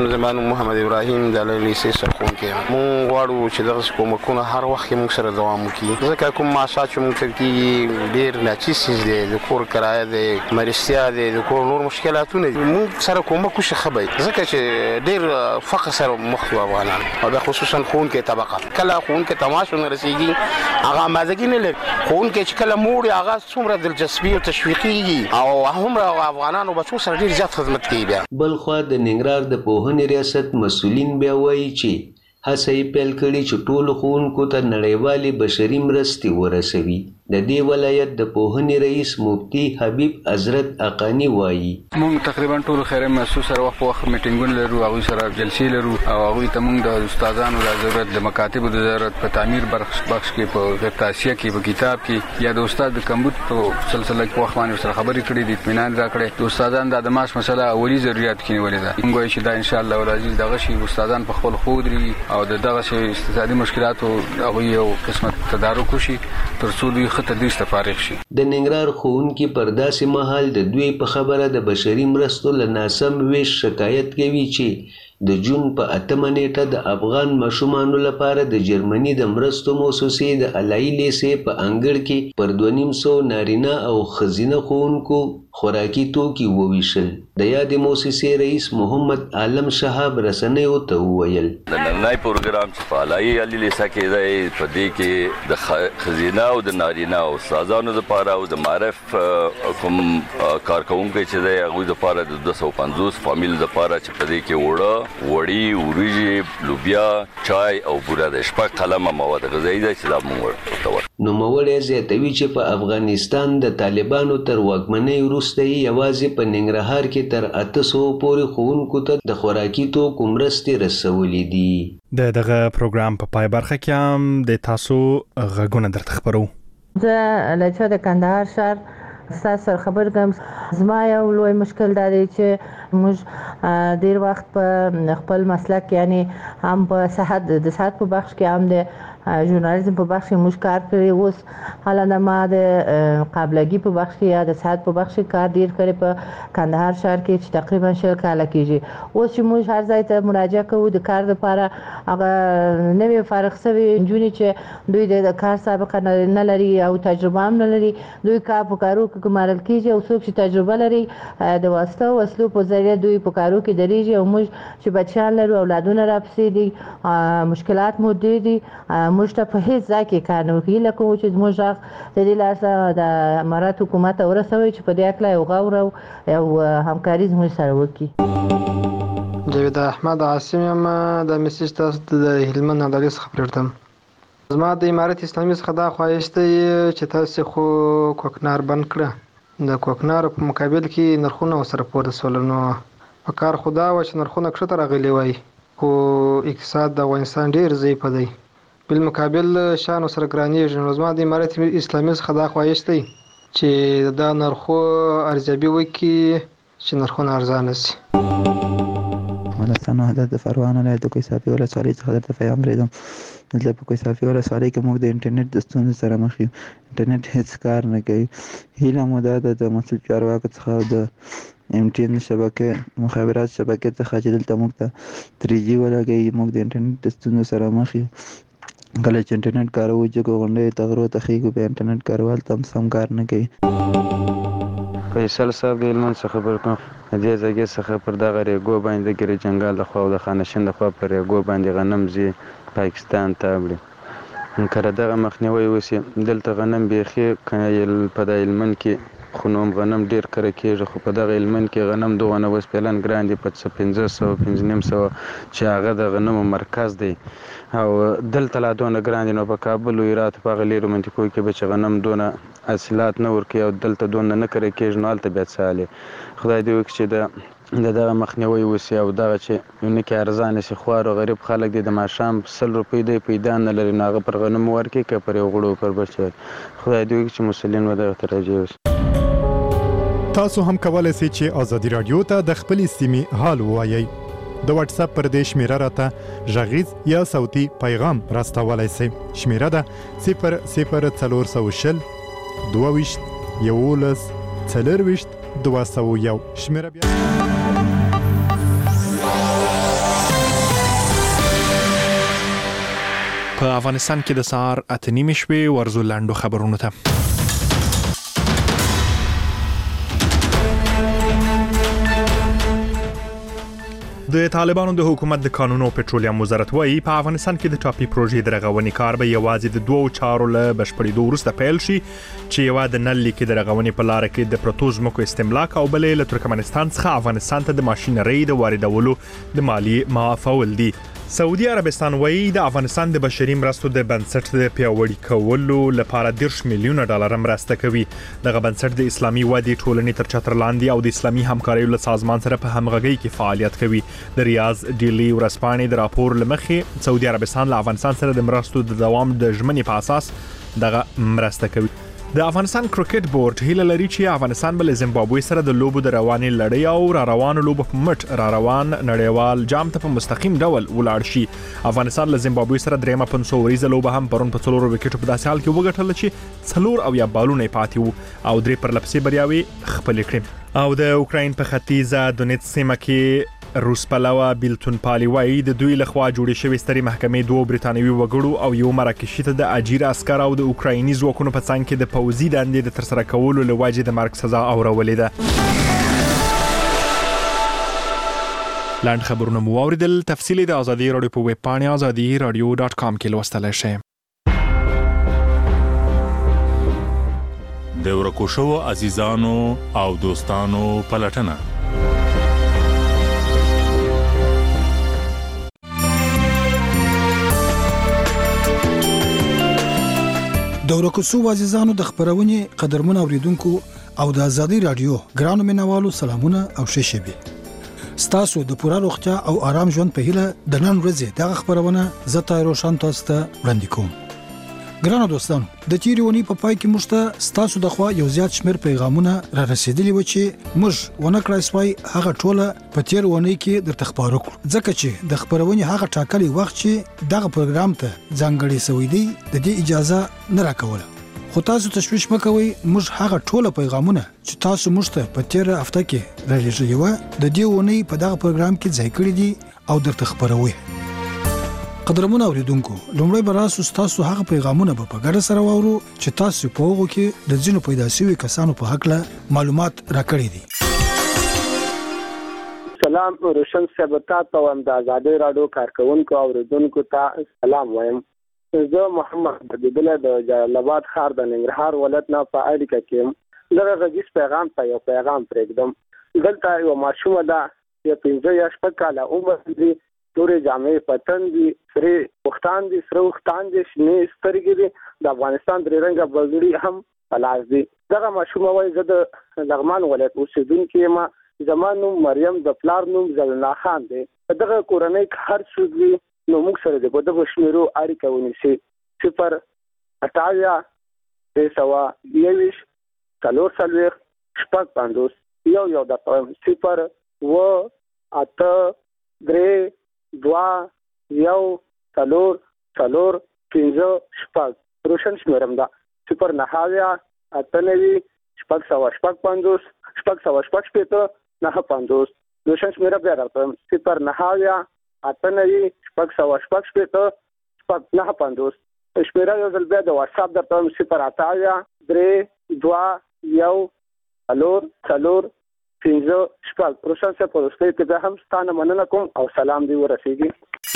زمان محمد ابراهیم د لیسې سرخون کې مونږ غواړو چې دغه کومکونه هر وخت موږ سره دوام وکړي ځکه کوم معاشات چې موږ ترکي ډیر ناچیز دي د کور کرایه د مرستیا د کور نور مشکلاتونه موږ سره کومک وشي خبي ځکه چې ډیر فقر سره مخ شو افغانان او خصوصا خون کې طبقه کله خون کې تماشو نه رسیږي هغه مازګي نه لګ خون کې چې کله موړي هغه څومره دلچسپي او تشویقي او هم افغانانو بچو سره ډیر زیات خدمت کوي بیا بل خو د ننګرهار د پوهنې ریاست مسؤلین بیا وایي چې هڅه یې پیل کړې چې ټولو ښوونکو ته نړیوالې بشري مرستې ورسوي. د دې ولایت د پوهنې رئیس مفتي حبیب حضرت اقانی وایي موږ تقریبا ټول خیري مؤسسو سره وخت وخت میټینګونه لرو او سره جلسې لرو او هغه ته موږ د استادانو د ضرورت د مکاتبو د ضرورت په تعمیر بخش بخش کې په غیر تاسیه کې په کتاب کې یا د استاد د کمپیوټر په سلسله کې وخت باندې سره خبرې کړې دي اطمینان راکړي د استادانو د معاش مسله اولی ضرورت کې نیولې ده موږ چې دا ان شاء الله ولازم دغه شی استادان په خپل خودري او دغه شی اقتصادي مشکلاتو هغه یو قسمت تدارک وشي تر څو دوی خط تدریس ته فارغ شي. د ننګرهار ښوونکي پر داسې مهال د دوی په خبره د بشري مرستو له ناسم ویش شکایت کوي چې د جون په اتمه نیټه د افغان ماشومانو لپاره د جرمني د مرستو موسسې د علایي لیسې په انګړ کې پر دوه نیم سوه نارینه او ښځینه ښوونکو خوراکي توکي وویشل. د یادې موسسې رئیس محمد عالم شهاب رسنیو ته وویل د نننۍ پروګرام چې په علایي علي لیسه کې دی په دې کې د ښځینه او د نارینه او استادانو لپاره او د معرف کوم کارکوونکي چې دی هغوی لپاره د دوه سوه پنځوس فامیل لپاره چې په دې کې وړه وړي وریجې لوبیا چای او بوره د شپږ قلمه مواد غذایي ده چې دا موږ ورته نوموړی زیاتوي چې په افغانستان د طالبانو تر واکمنۍ وروسته یې یوازې په ننګرهار کې تر اته سوه پورې ښوونکو ته د خوراکي توکو مرستې رسولې دي. د دغه پروګرام په پای برخه کې هم د تاسو غږونه درته خبرو. زه له چا د کندهار ښار ستاسو سره خبر کوم. زما یو لوی مشکل دا دی چې موږ ډیر وخت په خپل مسلک یعنی هم په صحت د صحت په بخش کې هم د ژورنالیزم په بخش کې موږ کار کړی اوس حالا د ما د قابلګي په بخش کې یا د صحت په بخش کې کار ډیر کړی په کندهار ښار کې چې تقریبا شل کاله کېږي. اوس چې موږ هر ځای ته مراجعه کوو د کار لپاره هغه نوې فارغ شوي نجونې چې دوی د کار سابقه نه لري او تجربه هم نه لري دوی کار په کارو کې ګمارل کېږي او څوک چې تجربه لري د واسطه او وسلو په ذریعه دوی په کارو کې درېږي او موږ چې بچیان لرو اولادونه راپسې دي مشکلات مو ډېر دي موږ ته په هیڅ ځای کې کار نه ورکوي لکه و چې زموږ غږ د دې لاسه د امارات حکومت ته ورسوئ چې په دې هکله یو غور او یو همکاري زموږ سره وکړي. جاوید احمد عاصم یم د میسج تاسو د هلمند عدالت څخه پرېږدم. زما د امارت اسلامي څخه دا خواهش دی چې تاسو خو کوکنار بند کړه د کوکنار په مقابل کې نرخونه ورسره پورته سول نو په کار خدا و چې نرخونه کښته راغلي وای خو اقتصاد د افغانستان ډیر ضعیف دی بالمقابل شان سره ګرانیږي نو زما د امارت اسلامي څخه دا خواهش دی چې دا نرخو ارزیابي وکړي چې نرخونه ارزانه شي. افغانستان وحدت د فروان ولایت د کوهستافي ولسوالۍ څخه درته پیغام لرم. دلته په کوهستافي ولسوالۍ کې موږ د انټرنیټ د ستونزو سره مخ یو. انټرنیټ هیڅ کار نه کوي. هیله مو دا ده د مسؤل چارواکو څخه د ایم ټي ان شبکې مخابرات شبکې څخه چې دلته موږ ته تھری جي ولګوي موږ د انټرنیټ د ستونزو سره مخ یو. کله چې انټرنیټ کاروو چې غونډې ته غرو ته خېږو بیا انټرنیټ کاروال ته هم سم کار نه کوي. فیصل صاحب د هلمند څخه خبر کوم د دې ځای څخه پر دغه ریګو باندې د ګری جنګال د خوا او د خانشین د خوا پر ریګو باندې غنم زی پاکستان ته وړي کله دغه مخنیوي وسی دلته غنم بیخي کایل په د هلمند کې خو نوم غنم ډیر کړه کېږي خو په دغه هلمند کې غنم دوه نه وس پلان ګران دي په پنځه سوه پنځه نیم سوه چې هغه د غنمو مرکز دی او دلته لا دونه ګران دي نو په کابل او هرات په هغه لیرو منطقو کې به چې غنم دونه حاصلات نه ورکوي او دلته دونه نه کړی کېږي نو هلته بیا څه حال خدای دې وکړي چې د د دغه مخنیوي وسي او دغه چې یو نه کې ارزانه شي خوار او غریب خلک دي د ماښام سل روپۍ دی پیدا نه لري نو هغه پر غنمو ورکوي که پر یو غړو پر بل شي خدای دې وکړي چې مسؤلین ودغه ته راجع وشي. تاسو هم کولای شئ چې ازادي رادیو ته د خپلې سیمې حال ووایئ. د واتس اپ پر دې شمیره راته غږیز یا صوتي پیغام راستولای شئ. شمیره ده صفر صفر څلور سوه شل دوه ویشت یولس څلور ویشت دوه سوه یو. شمیره بیا په افغانستان کې د سهار اته نیمې شپې ورزو لاندو خبرونو ته. د طالبانو د حکومت د قانون او پټرولیم وزارت وايي په افغانستان کې د ټاپي پروژې د رغونې کار به یوازې د دوو چارو له بشپړېدو وروسته پیل شي چې یو د نل لیکې د رغونې په لار کې د پروتو ځمکو استملاک او بلې له ترکمنستان څخه افغانستان ته د ماشینرۍ د واردولو د مالیې معافول دي. سعودي عربستان وايي د افغانستان د بشري مرستو د بنسټ د پیاوړي کولو لپاره دیرش میلیونه ډالر مرسته کوي. دغه بنسټ د اسلامي ودې ټولنې تر چتر لاندې او د اسلامي همکارۍ له سازمان سره په همغږۍ کې فعالیت کوي. د ریاض ډیلی ورځپاڼې د راپور لمخې سعودي عربستان له افغانستان سره د مرستو د دوام د ژمنې په اساس دغه مرسته کوي. د افغانستان کرکټ بورډ هیله لري چې افغانستان بل زیمبابوې سره د لوبو د روانې لړۍ او را روانو لوبو په مټ را روان نړیوال جام ته په مستقیم ډول ولاړ شي. افغانستان له زیمبابوې سره درېمه پنځه وریزه لوبه هم پرون په څلورو وکټو په داسې حال کې وګټله چې څلور او یا بالونه پاتې وو او درې پر لپسې بریاوي خپل کړې. او د اوکراین په ختیځه دونیتس سیمه کې روس پلوه بیلتون پالی وایي د دوی لخوا جوړې شوې سترې محکمې دوه برتانوي وګړو او یو مراکشي ته د اجیر عسكر او د اوکرایني ځواکونو په څنګ کې د پوځي دندې د ترسره کولو له وجې د مرګ سزا اورولې ده. لاند خبرونه مو اوریدل. تفصیلی د ازادي رادیو په ویب پاڼه ازادي رادیو ډاټ کام کې لوستلی شئ. د ورکو شوو عزیزانو او دوستانو پلټنه. د ورکو شوو عزیزانو د خبرونې قدرمن اوریدونکو او د ازادي رادیو ګرانو مینوالو سلامونه او ښه شپه. ستاسو د پوره روغتیا او آرام ژوند په هیله د نن ورځې دغه خبرونه زه طاهر روشن تاسو ته وړاندې کوم. ګرانو دوستانو د تیرې ونې په پای کې موږ ته ستاسو د خوا یو زیات شمېر پیغامونه را رسیدلي و چې موږ ونه کړای سوای هغه ټوله په تیر ونې کې درته خبرو کړو ځکه چې د خبرونې هغه ټاکلي وخت چې دغه پروګرام ته ځانګړی سوی دی د دې اجازه نه راکوله. خو تاسو تشویش مکوئ، موږ هغه ټوله پیغامونه چې تاسو موږ ته په تیر هفته کې را لېږلي و د دې ونې په دغه پروګرام کې ځای کړی دي او درته خبروي. قدرمن اوریدونکو لومړی به راسو تاسو هغه پیغامونه به په ګډه سره واورو چې تاسو په هغه کې د ځینو پیدا شوي کسانو په حق له معلومات راکړي دي. سلام روشن صاحب تاسو هم د آزادۍ رادیو کارکونکو اوریدونکو ته سلام وایم. زه محمد بدیله د جلال آباد ښار د ننګرهار ولایت نه په اړیکه کې دغه غږیز پیغام ته یو پیغام پرېږدم. دلته یو ماشومه ده چې پنځه یا شپږ کاله عمر لري، تورې جامې پتن دي، سرې وختان دي، سره وختان دي، شنې سترګې دي، د افغانستان درې رنګه بګړي هم په لاس دي. دغه ماشومه وایي زه د لغمان ولایت اوسېدونکی یم، زما نوم مریم، د پلار نوم زلنا خان دی. دغه کورنۍ هر څوک وي نو موږ سره د دغه شمیرو اړیکه ونیسي. صفر اټاویا درې سوه یوویشت څلور څلوېښت شپږ پنځوس یو یو درته وایم صفر اوه اته درې دوه یو څلور څلور پنځه شپږ روشن شمیرم ده. صفر نهه اویا اته نوي شپږ سوه شپږ پنځوس شپږ سوه شپږ شپېته نهه پنځوس روشن شمیره بیا درته وایم صفر نهه اویا اته نوي شپږ سوه شپږ شپېته شپږ نهه پنځوس. شمیره یو ځل بیا د واتساپ درته وایم صفر اته اویا درې دوه یو څلور څلور پنځه شپږ. روشن صاحب په وروستۍ کې بیا هم ستانه مننه کوم او سلام دې ورسېږي.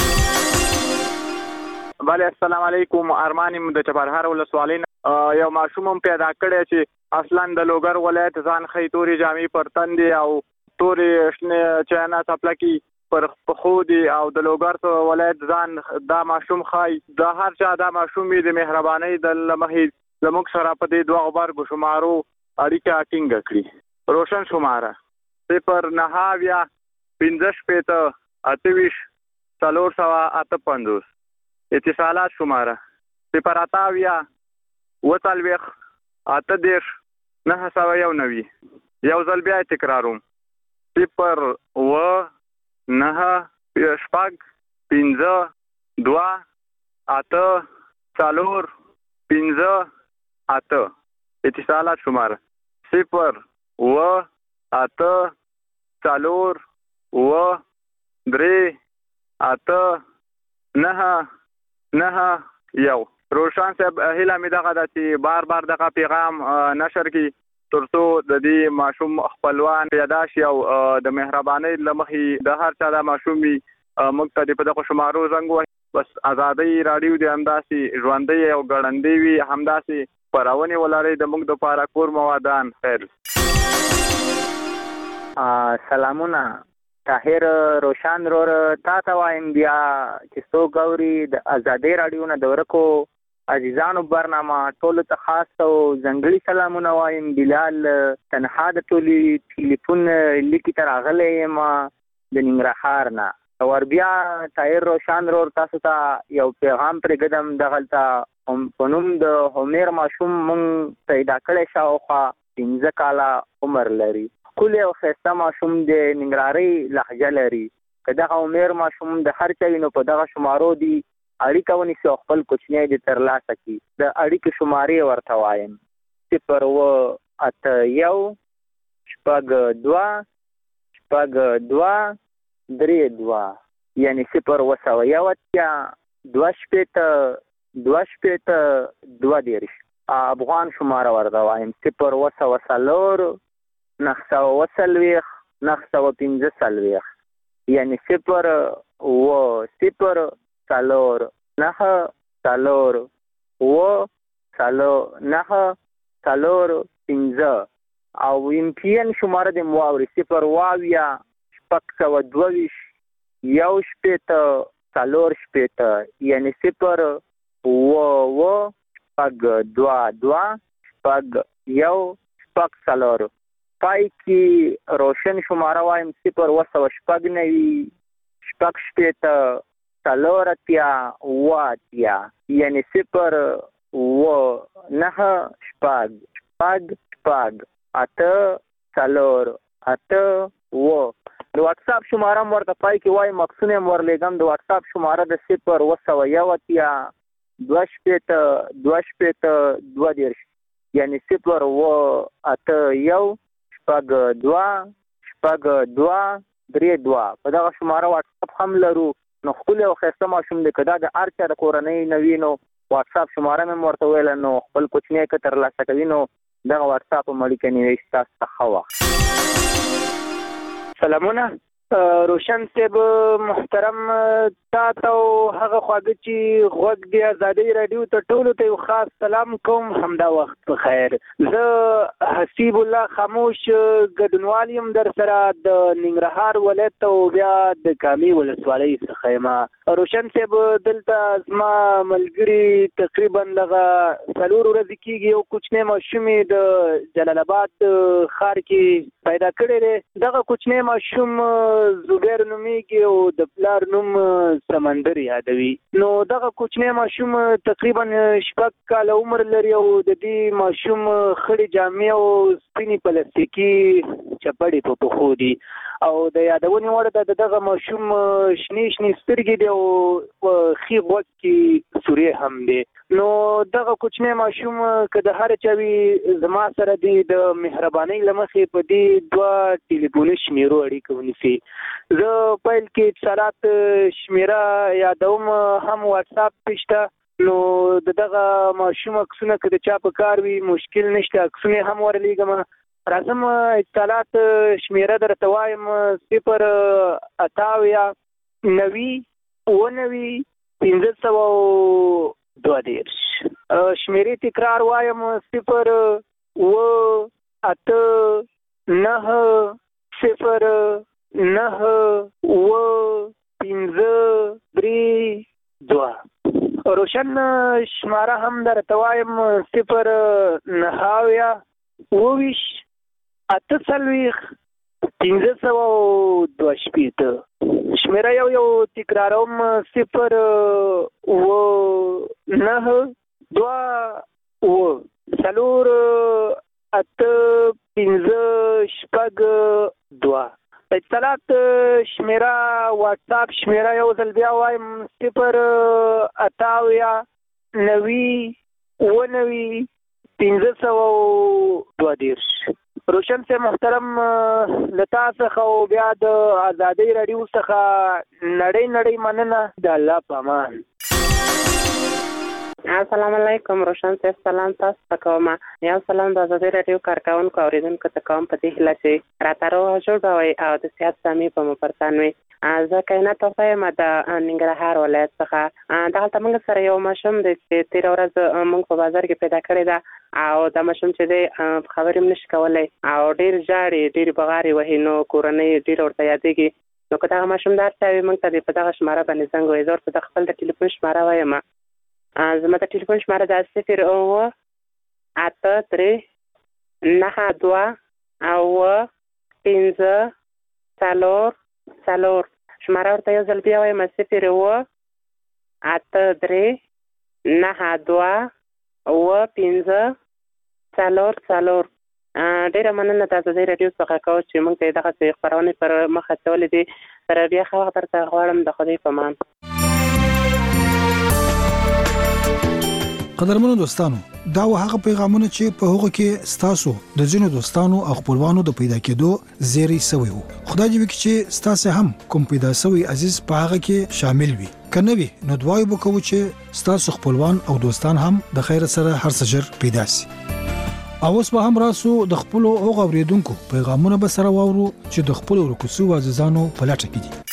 بله السلام علیکم. ارمان یم د چپرهار ولسوالۍ نه یو ماشوم هم پیدا کړی چې اصلا د لوګر ولایت ځان ښیي، تورې جامې پر تن دي او تورې شنې چاینا څپلکي پر پښو دي او د لوګر ولایت ځان دا ماشوم ښایي. د هر چا دا ماشوم وي د مهربانۍ د مخې زموږ سره په دې دوه غبرګو شمارو اړیکه ټینګه کړي. روشن شماره صفر نهه اویا پنځه شپېته اته ویشت څلور سوه اته پنځوس. اتصالات شماره صفر اته اویا اوه څلوېښت اته دېرش نهه سوه یو نوي. یو ځل بیا تکراروم صفر اوه نهه شپږ پنځه دوه اته څلور پنځه اته. اتصالات شماره صفر اوه اته څلور اوه درې اته نهه نهه یو روشان صاحب هیله مې دغه ده چې بار بار دغه پیغام نشر کړي ترڅو د دې ماشوم خپلوان پیدا شي او د مهربانۍ له مخې د هر چا د ماشوم وي موږ ته په دغه شمارو زنګ وهي بس ازادۍ راډیو د همداسې ژوندۍ او ګړندۍ وي همداسې خپرونې ولرئ د موږ دپاره کور موادان خیر. سلامونه طاهر روشان رور تا ته وایم بیا چې څوک اوري د ازادۍ راډیو نه د ورکو عزیزانو برنامه ټولو ته خاص او ځانګړي سلامونه وایم. بلال تنها د ټولي ټلیفون لیکي ته راغلی یم د ننګرهار نه. ور بیا طاهر روشان رور تاسو ته یو پیغام پرېږدم دغلته په نوم د همیر ماشوم مونږ پیدا کړی شاوخوا پنځه کاله عمر لري. ښکلی او ښایسته ماشوم د ننګرهارۍ لهجه لري. که دغه همیر ماشوم د هر چا وي نو په دغه شمارو دي اړیکه ونیسي او خپل کوچنی دې ترلاسه کړي. د اړیکې شمارې ورته وایم صفر اوه اته یو شپږ دوه شپږ دوه درې دوه یعنی صفر اوه سوه یو اتیا دوه شپېته دوه شپېته دوه دېرش. افغان شماره ورته وایم صفر اوه سوه څلور نهه سوه اوه څلوېښت نهه سوه پنځه څلوېښت یعنی صفر اوه صفر څلور نهه څلور اوه څلور نهه څلور پنځه او ایم پی ان شماره دې مو واورئ صفر اوه اویا شپږ سوه دوه ویشت یو شپېته څلور شپېته یعنی صفر اوه اوه شپږ دوه دوه شپږ یو شپږ څلور. پای کې روشن شماره وایم صفر اوه سوه شپږ نوي شپږ شپېته څلور اتیا اوه اتیا یعنی صفر اوه نهه شپږ شپږ شپږ اته څلور اته اوه. د واټساپ شماره هم ورته پای کې وایم عکسونه هم ورلیږم. د واټساپ شماره د صفر اوه سوه یو اتیا دوه شپېته دوه شپېته دوه دېرش یعنی صفر اوه اته یو شپږ دوه شپږ دوه درې دوه. په دغه شماره واټساپ هم لرو. نو ښکلی او ښایسته ماشوم دی. که دا د هر چا د کورنۍ نه وي نو واټساپ شماره مې ورته ویله نو خپل کوچنی که ترلاسه کوي نو دغه واټساپ هم اړیکه نیوي. ستاسو ته ښه وخت. سلامونه روشن صاحب محترم تا ته او هغه خواږه چې غوږ د ازادۍ راډیو ته ټولو ته یو خاص سلام کوم. همدا وخت په خیر. زه حسیب الله خاموش ګډونوال یم در سره د ننګرهار ولایت او بیا د کامې ولسوالۍ څخه یم. روشن صاحب دلته زما ملګري تقریبا دغه څلور ورځې کېږي یو کوچنی ماشوم د جلال آباد ښار کې پیدا کړی دی. دغه کوچنی ماشوم زبیر نومیږي او د پلار نوم سمندر یادوي. نو دغه کوچنی ماشوم تقریبا شپږ کاله عمر لري او د دې ماشوم خړې جامې او سپینې پلاستیکي چپړې په پښو دي او د یادونې وړ ده د دغه ماشوم شنې شنې سترګې دي او ښي غوږ کې سورې هم دي. نو دغه کوچنی ماشوم که د هر چا وي زما سره دی د مهربانۍ له مخې په دې دوه ټلیفوني شمیرو اړیکه ونیسي. زه پیل کې اتصالات شمیره یادوم هم واټساپ پې شته نو د دغه ماشوم عکسونه که د چا په کار وي مشکل نشته عکسونه هم ورلیږم. راځم اتصالات شمیره درته وایم صفر اته اویا نوي اوه نوي پنځه سوه دوه دېرش. شمیرې تکرار وایم صفر اوه اته نهه صفر نهه اوه پنځه درې دوه. روشن شماره هم درته وایم صفر نهه اویا اوه ویشت اته څلوېښت پنځه سوه دوه شپېته. شمیره یو یو تکراروم صفر اوه نهه دوه اوه څلور اته پنځه شپږ دوه. اتصالات شمیره واټساپ شمیره یو ځل بیا وایم صفر اته اویا نوي اوه نوي پنځه سوه دوه دېرش. روشن صاحب محترم له تا څخه او بیا د ازادۍ راډیو څخه نړۍ نړۍ مننه. د الله په امان. السلام علیکم روشن صاحب، سلام تاسو ته کوم. یو سلام د ازادي رادیو کارکونکو اوریدونکو ته کوم په دې هیله چې راته روغ جوړ وي او د صحت سامي په مپرتان وي. زه کائنات توفه یم د ننګرهار ولایت څخه. دغلته موږ سره یو ماشوم دی چې تېره ورځ موږ په بازار کې پیدا کړی ده او دا ماشوم چې دی خبرې هم نشي کولی او ډېر ژاړي، ډېرې بغارې وهي، نو کورنۍ ډېره ورته یادېږي. نو که دغه ماشوم دا اړتیا وي موږ ته د په دغه شماره باندې زنګ ووایي. زه ورته د خپل د ټلیفون شماره وایم. زما د ټلیفون شماره ده صفر اوه اته درې نهه دوه اوه پنځه څلور څلور. شماره ورته یو ځل بیا وایم، صفر اوه اته درې نهه دوه اوه پنځه څلور څلور. ډېره مننه د ازادي راډیو څخه کوو چې موږ ته دغسې خپرونې پر مخ اچولې دي. تر بیا ښه وخت درته غواړم. د خدای په امان. قدرمنو دوستانو، دا و هغه پیغامونه چې په هغه کې ستاسو د ځینو دوستانو او خپلوانو د پیدا کېدو زیری سوي وو. خدای دې وکړي چې ستاسو هم کوم پیدا سوي عزیز په هغه کې شامل وي. کنه وي نو دعا وکړو کوو چې ستاسو خپلوان او دوستان هم د خیر سره هر سجر پیدا سي. او اوس به هم راسو د خپل او غوړیدونکو پیغامونه به سره واورو چې د خپل ورکوسو عزیزانو په لټه کې دي.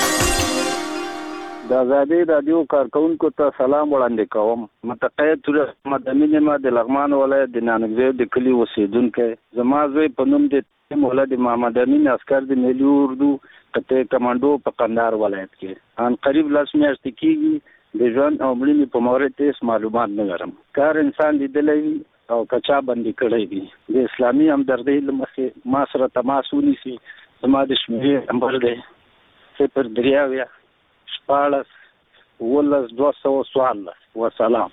د ازادي رادیو کارکونکو ته سلام وړاندې کوم. متقاعد مدني نعمت د لغمان ولایت د نانګزی د کلی اوسیدونکی. زما زوی په نوم د مولد محمد امین عسکر د ملي اردو قطعه کمانډو په قندهار ولایت کې ان قریب لاس میاشتې کېږي. د ژوند او مړینې په مورد هیڅ معلومات نه لرم. کار انسان لیدلی وي او کچا بندي کړی وي. د اسلامي همدردۍ له مخې ما سره تماس ونیسي. زما د شمیرې نمبر دی صفر درې اویا شپاړس اوولس دوه سوه څوارلس. وسلام.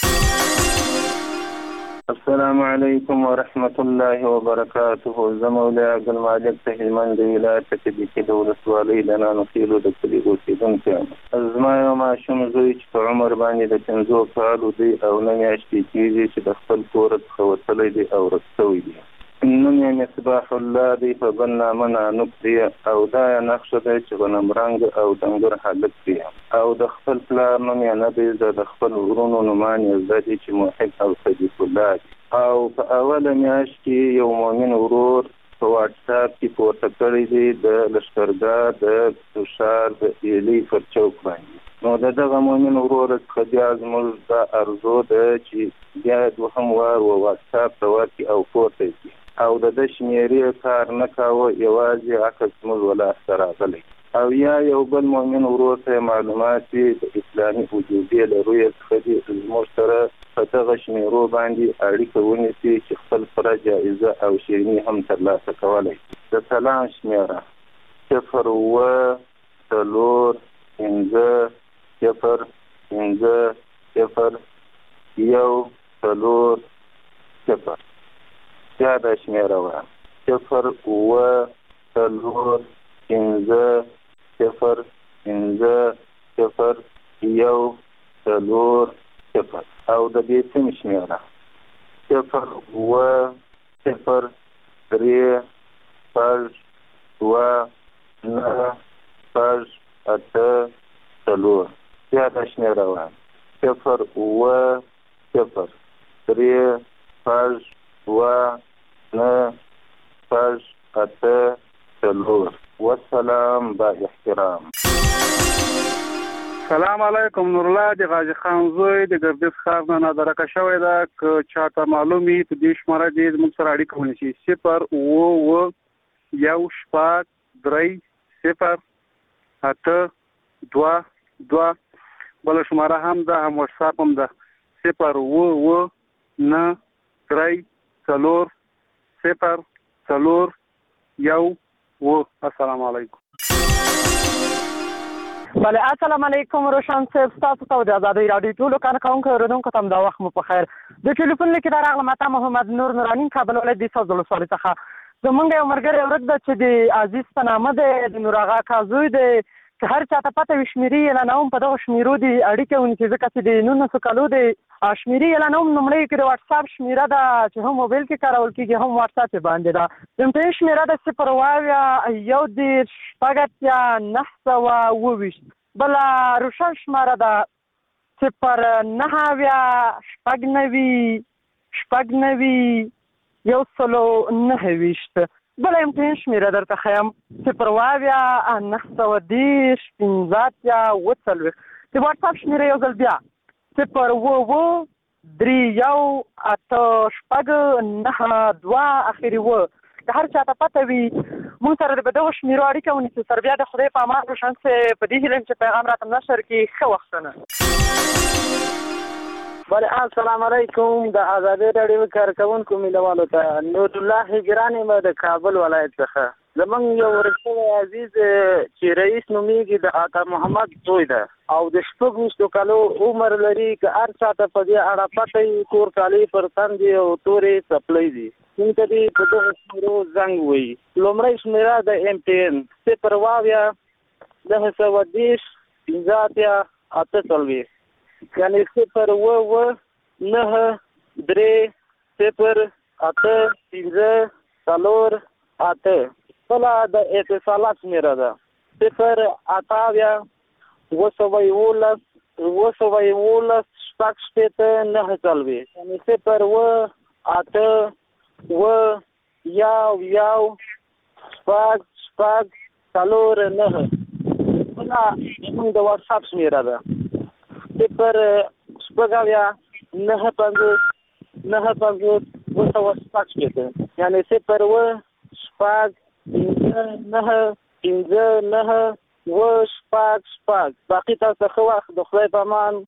السلام علیکم ورحمت الله وبرکاته. زه مولا عبدالمالک د هلمند ولایت کې د ولسوالۍ د نانوخیلو د کلي اوسېدونکی یم. زما یو ماشوم زوی چې په عمر باندې د پنځو کالو دی او نه میاشتې کېږي چې د خپل کوره څخه وتلی دی او ورک شوی دی. نوم یې مصباح الله دی، په بل نامه نانوک دی او دا یې نقشه دی چې غنمرنګ او ډنګر هلک دی او د خپل پلار نوم یې نه دی. زه د خپل ورونو نومان یې زده دي چې محب او صدیق الله دی. او په اوله میاشت کې یو مؤمن ورور په واټساپ کې پورته کړی دی د لښکرګاه د تشار د ایلي پر چوک باندې. نو د دغه مؤمن ورور څخه بیا زموږ دا ارزو ده چې بیا دوهم وار و واټساپ ته ورکړي او پورته کړي او د ده شمېرې کار نه کاوه، یوازې عکس زموږ ولاسته راغلی. او یا یو بل مؤمن ورور ته معلومات د اسلامي وجوبې له رویې څخه دي زموږ سره په دغه شمېرو باندې اړیکه ونیسي چې خپل پوره جایزه او شیریني هم ترلاسه کولی. د سلام شمېره صفر اوه څلور پنځه صفر پنځه صفر یو څلور صفر. بیا دا شمېره وه صفر اوه څلور پنځه صفر پنځه صفر یو څلور صفر. او د دې سیم شمېره صفر اوه صفر درې شپږ دوه نهه شپږ اته څلور. بیا دا شمېره وه صفر اوه صفر درې شپږ دوه نهه شپږ اته څلور. والسلام با احترام. سلام علیکم. نور الله د غازی خان زوی د ګردیز ښار نه نادرکه شوی ده. که چاته معلوم وي په دې شماره دې زموږ سره اړیکه ونیسي. صفر اوه اوه یو شپږ درې صفر اته دوه دوه. بله شماره هم ده، هم وټساپ هم ده. صفر اوه اوه نه درې څلور صفر څلور یو اوه. السلام علیکم. بله السلام علیکم روشن صاحب، تاسو ته د ازادۍ راډیو ټولو کارکونکو اوریدونکو ته دا وخت مو په خیر. د ټلیفون لیکې دا راغلم اته محمد نور نوراني کابل ولایت د سوځ ولسوالۍ څخه. زمونږ یو ملګری ورک ده چې د عزیز په نامه دی، د نور آغا کازوی دی. که هر چاته پته وي شمېرې یې اعلانوم په دغه شمېرو دې اړیکه ونیسي، ځکه چې د نولسو کالو د شمېرې اعلانوم لومړی کې د واټساپ شمېره ده چې هم موبایل کې کارول کېږي، هم واټساپ یې باندې ده. امتیاز شمېره ده صفر اوه اویا یو دېرش شپږ اتیا نهه سوه اوه ویشت. بله روشن شماره ده صفر نهه اویا شپږ نوي شپږ نوي یو سلو نهه ویشت. بله امتحان شمېره درته ښیم صفر اوه اویا نهه سوه دېرش پنځه اتیا اوه څلوېښت. د واټساپ شمېره یو ځل بیا صفر اوه اوه درې یو اته شپږ نهه دوه اخري اوه. د هر چاته پته وي موږ سره د به دغو شمېرو اړیکه ونیسو. سر بیا د خدای په امان روشن صاحب په دې هیله یم چې پیغام راته نشر کړي. ښه وختونه. بله السلام علیکم. د ازادي راډیو کارکوونکو مینوالو ته نور الله هجران یم د کابل ولایت څخه. زمونږ یو ورسوی عزیز چې رئیس نومیږي د آقا محمد زوی ده او د شپږ ویشتو کالو عمر لري. که هر چا ته په دې اړه پته وي تور کالي پر تن دي او تورې څپلۍ دي. موږ ته دې په دغو شمېرو زنګ ووایي. لومړی شمېره د ایم پی ان صفر اوه اویا نهه سوه دېرش پنځه اتیا اته څلوېښت، یعنې صفر اوه اوه نهه درې صفر اته پنځه څلور اته. بله د اتصالات شمېره ده صفر اته اویا اوه سوه یولس اوه سوه یولس شپږ شپېته نهه څلوېښت، یعنې صفر اوه اته اوه یو یو شپږ شپږ څلور نهه. بله زموږ د واټساپ شمېره ده صفر شپږ اویا نهه پنځوس نهه پنځوس اوه سوه شپږ شپېته، یعنې صفر اوه شپږ پنځه نهه پنځه نهه اوه شپږ شپږ. باقي تاسو ښه وخت. د خدای په امان.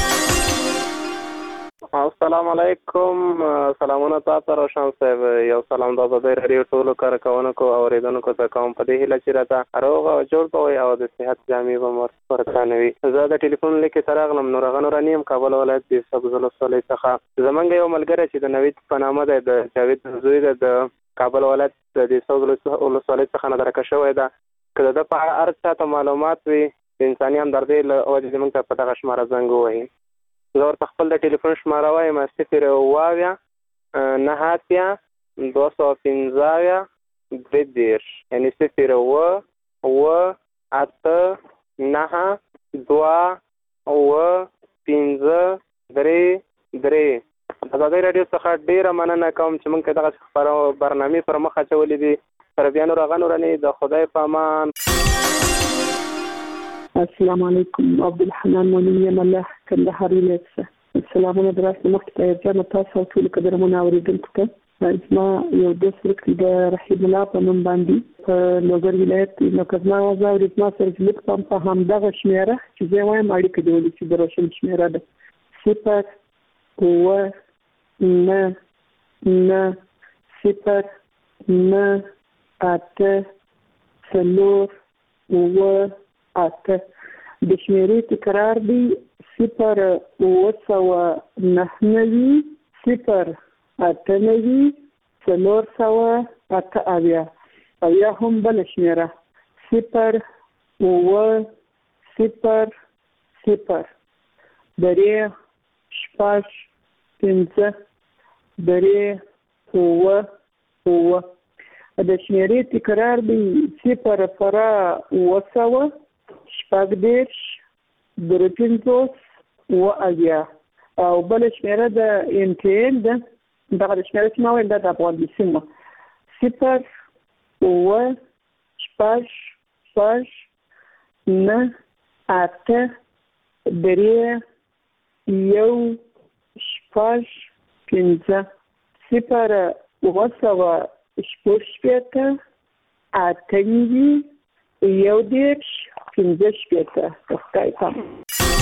السلام علیکم. سلامونه تاسو روشن صاحب. یو سلام د ازادي راډیو ټولو کارکوونکو او اورېدونکو ته کوم په دې هیله چې راته روغ او جوړ به وئ او د صحت جامې به مو ورته وي. زه د ټلیفون لیکې سره راغلم. نور هغه نوراني یم کابل ولایت د سبز ولسوالۍ څخه. زمونږ یو ملګری چې د نوید په نامه دی د جاوید زوی دی د کابل ولایت د سبز ولسوالۍ څخه نادرکه شوی ده. که د ده په اړه هر چا ته معلومات وي د انساني همدردۍ له وجې زموږ ته په دغه شماره زنګ ووهي. زه ورته خپل د ټلیفون شماره وایم صفر اوه اویا نهه اتیا دوه سوه پنځه اویا درې دېرش، یعنې صفر اوه اوه اته نهه دوه اوه پنځه درې درې. ازادي راډیو څخه ډېره مننه کوم چې موږ ته دغه برنامې پر مخ اچولې دي. تر بیا نور هغه نورانې د خدای په امان. السلام علیکم. عبدالحنان مولوي یم الله کندهار ولایت څخه. سلامونه دراسته مخکې ته یرجانه تاسو او ټولو قدرمنو اورېدونکو ته. زما یو دوست ورک د رحیم الله په نوم باندې په لوګر ولایت نو که زما اواز اوري زما سره چې لږ پام په همدغه شمېره چې زه وایم اړیکه دې ونیسي. د روشن شمېره ده صفر اوه نه نه صفر نه اته څلور اوه اته. د شمېرې تکرار دی صفر اوه سوه نهه نوي صفر اته نوي څلور سوه اته اویا. او یا هم بله شمېره صفر اوه صفر صفر درې شپږ پنځه درې اوه اوه. د شمېرې تکرار دی صفر فرا اوه سوه شپږ دېرش درې پنځوس اوه اویا. او بله شمېره د ایم ټي این ده. دغه د شمېره چې ما ویل دا د افغان سیمه صفر اوه شپږ شپږ نه اته درې یو شپږ پنځه صفر اوه سوه شپږ شپېته اته نوي یو دېرش پنځه شپېته. د خدای په امان.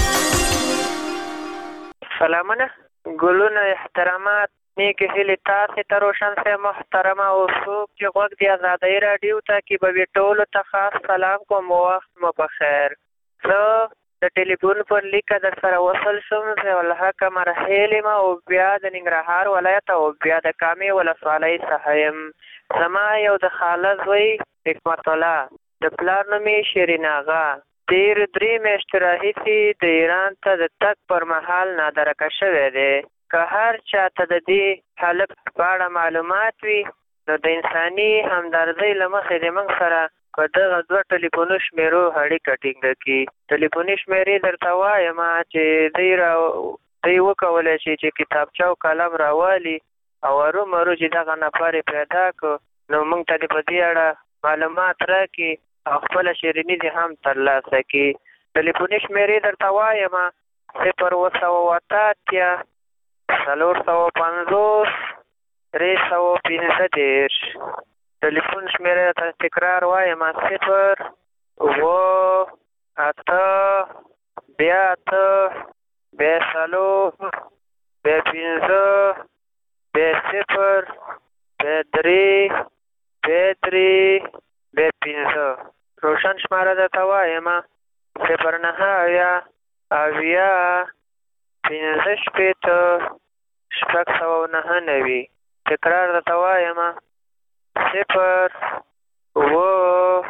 سلامونه ګلونه احترامات نیکې هیلې تاسې ته روشن صاحب محترمه او څوک چې غوږ د ازادۍ راډیو ته کیبوي ټولو ته خاص سلام کوم. وخت مو په خیر. زه د ټلیفون پر لیکه در سره وصل شوم. زه الحق مرحیل یم او بیا د ننګرهار ولایت او بیا د کامې ولسوالۍ څخه یم. زما یو د خاله زوی حکمت الله د پلار نوم یې شیرین اغا تېر درې میاشتې راهیسې د ایران ته د تګ پر مهال نادرکه شوی دی. که هر چاته د دې هلک په اړه معلومات وي نو د انساني همدردۍ له مخې د موږ سره په دغه دوه ټلیفوني شمیرو اړیکه ټینګه کړي. ټلیفوني شمیرې درته وایم چې دوی را دوی وکولی شي چې کتابچه او قلم راوالي او ارومرو چې دغه نفر یې پیدا کړو نو موږ ته دې په دې اړه معلومات راکړي او خپله شیریني دې هم ترلاسه کړي. ټلیفوني شمیرې درته وایم صفر اووه سوه اته اتیا څلور سوه پنځوس درې سوه پنځه دېرش. ټلیفون شمیرې درته تکرار وایم صفر اووه اته بیا اته بیا څلور بیا پنځه بیا صفر بیا درې بیا درې بیا پنځه. روشن شماره درته وایم صفر نهه اویا اویا پنځه شپېته شپږ سوه نهه نوي. تکرار درته وایم صفر اووه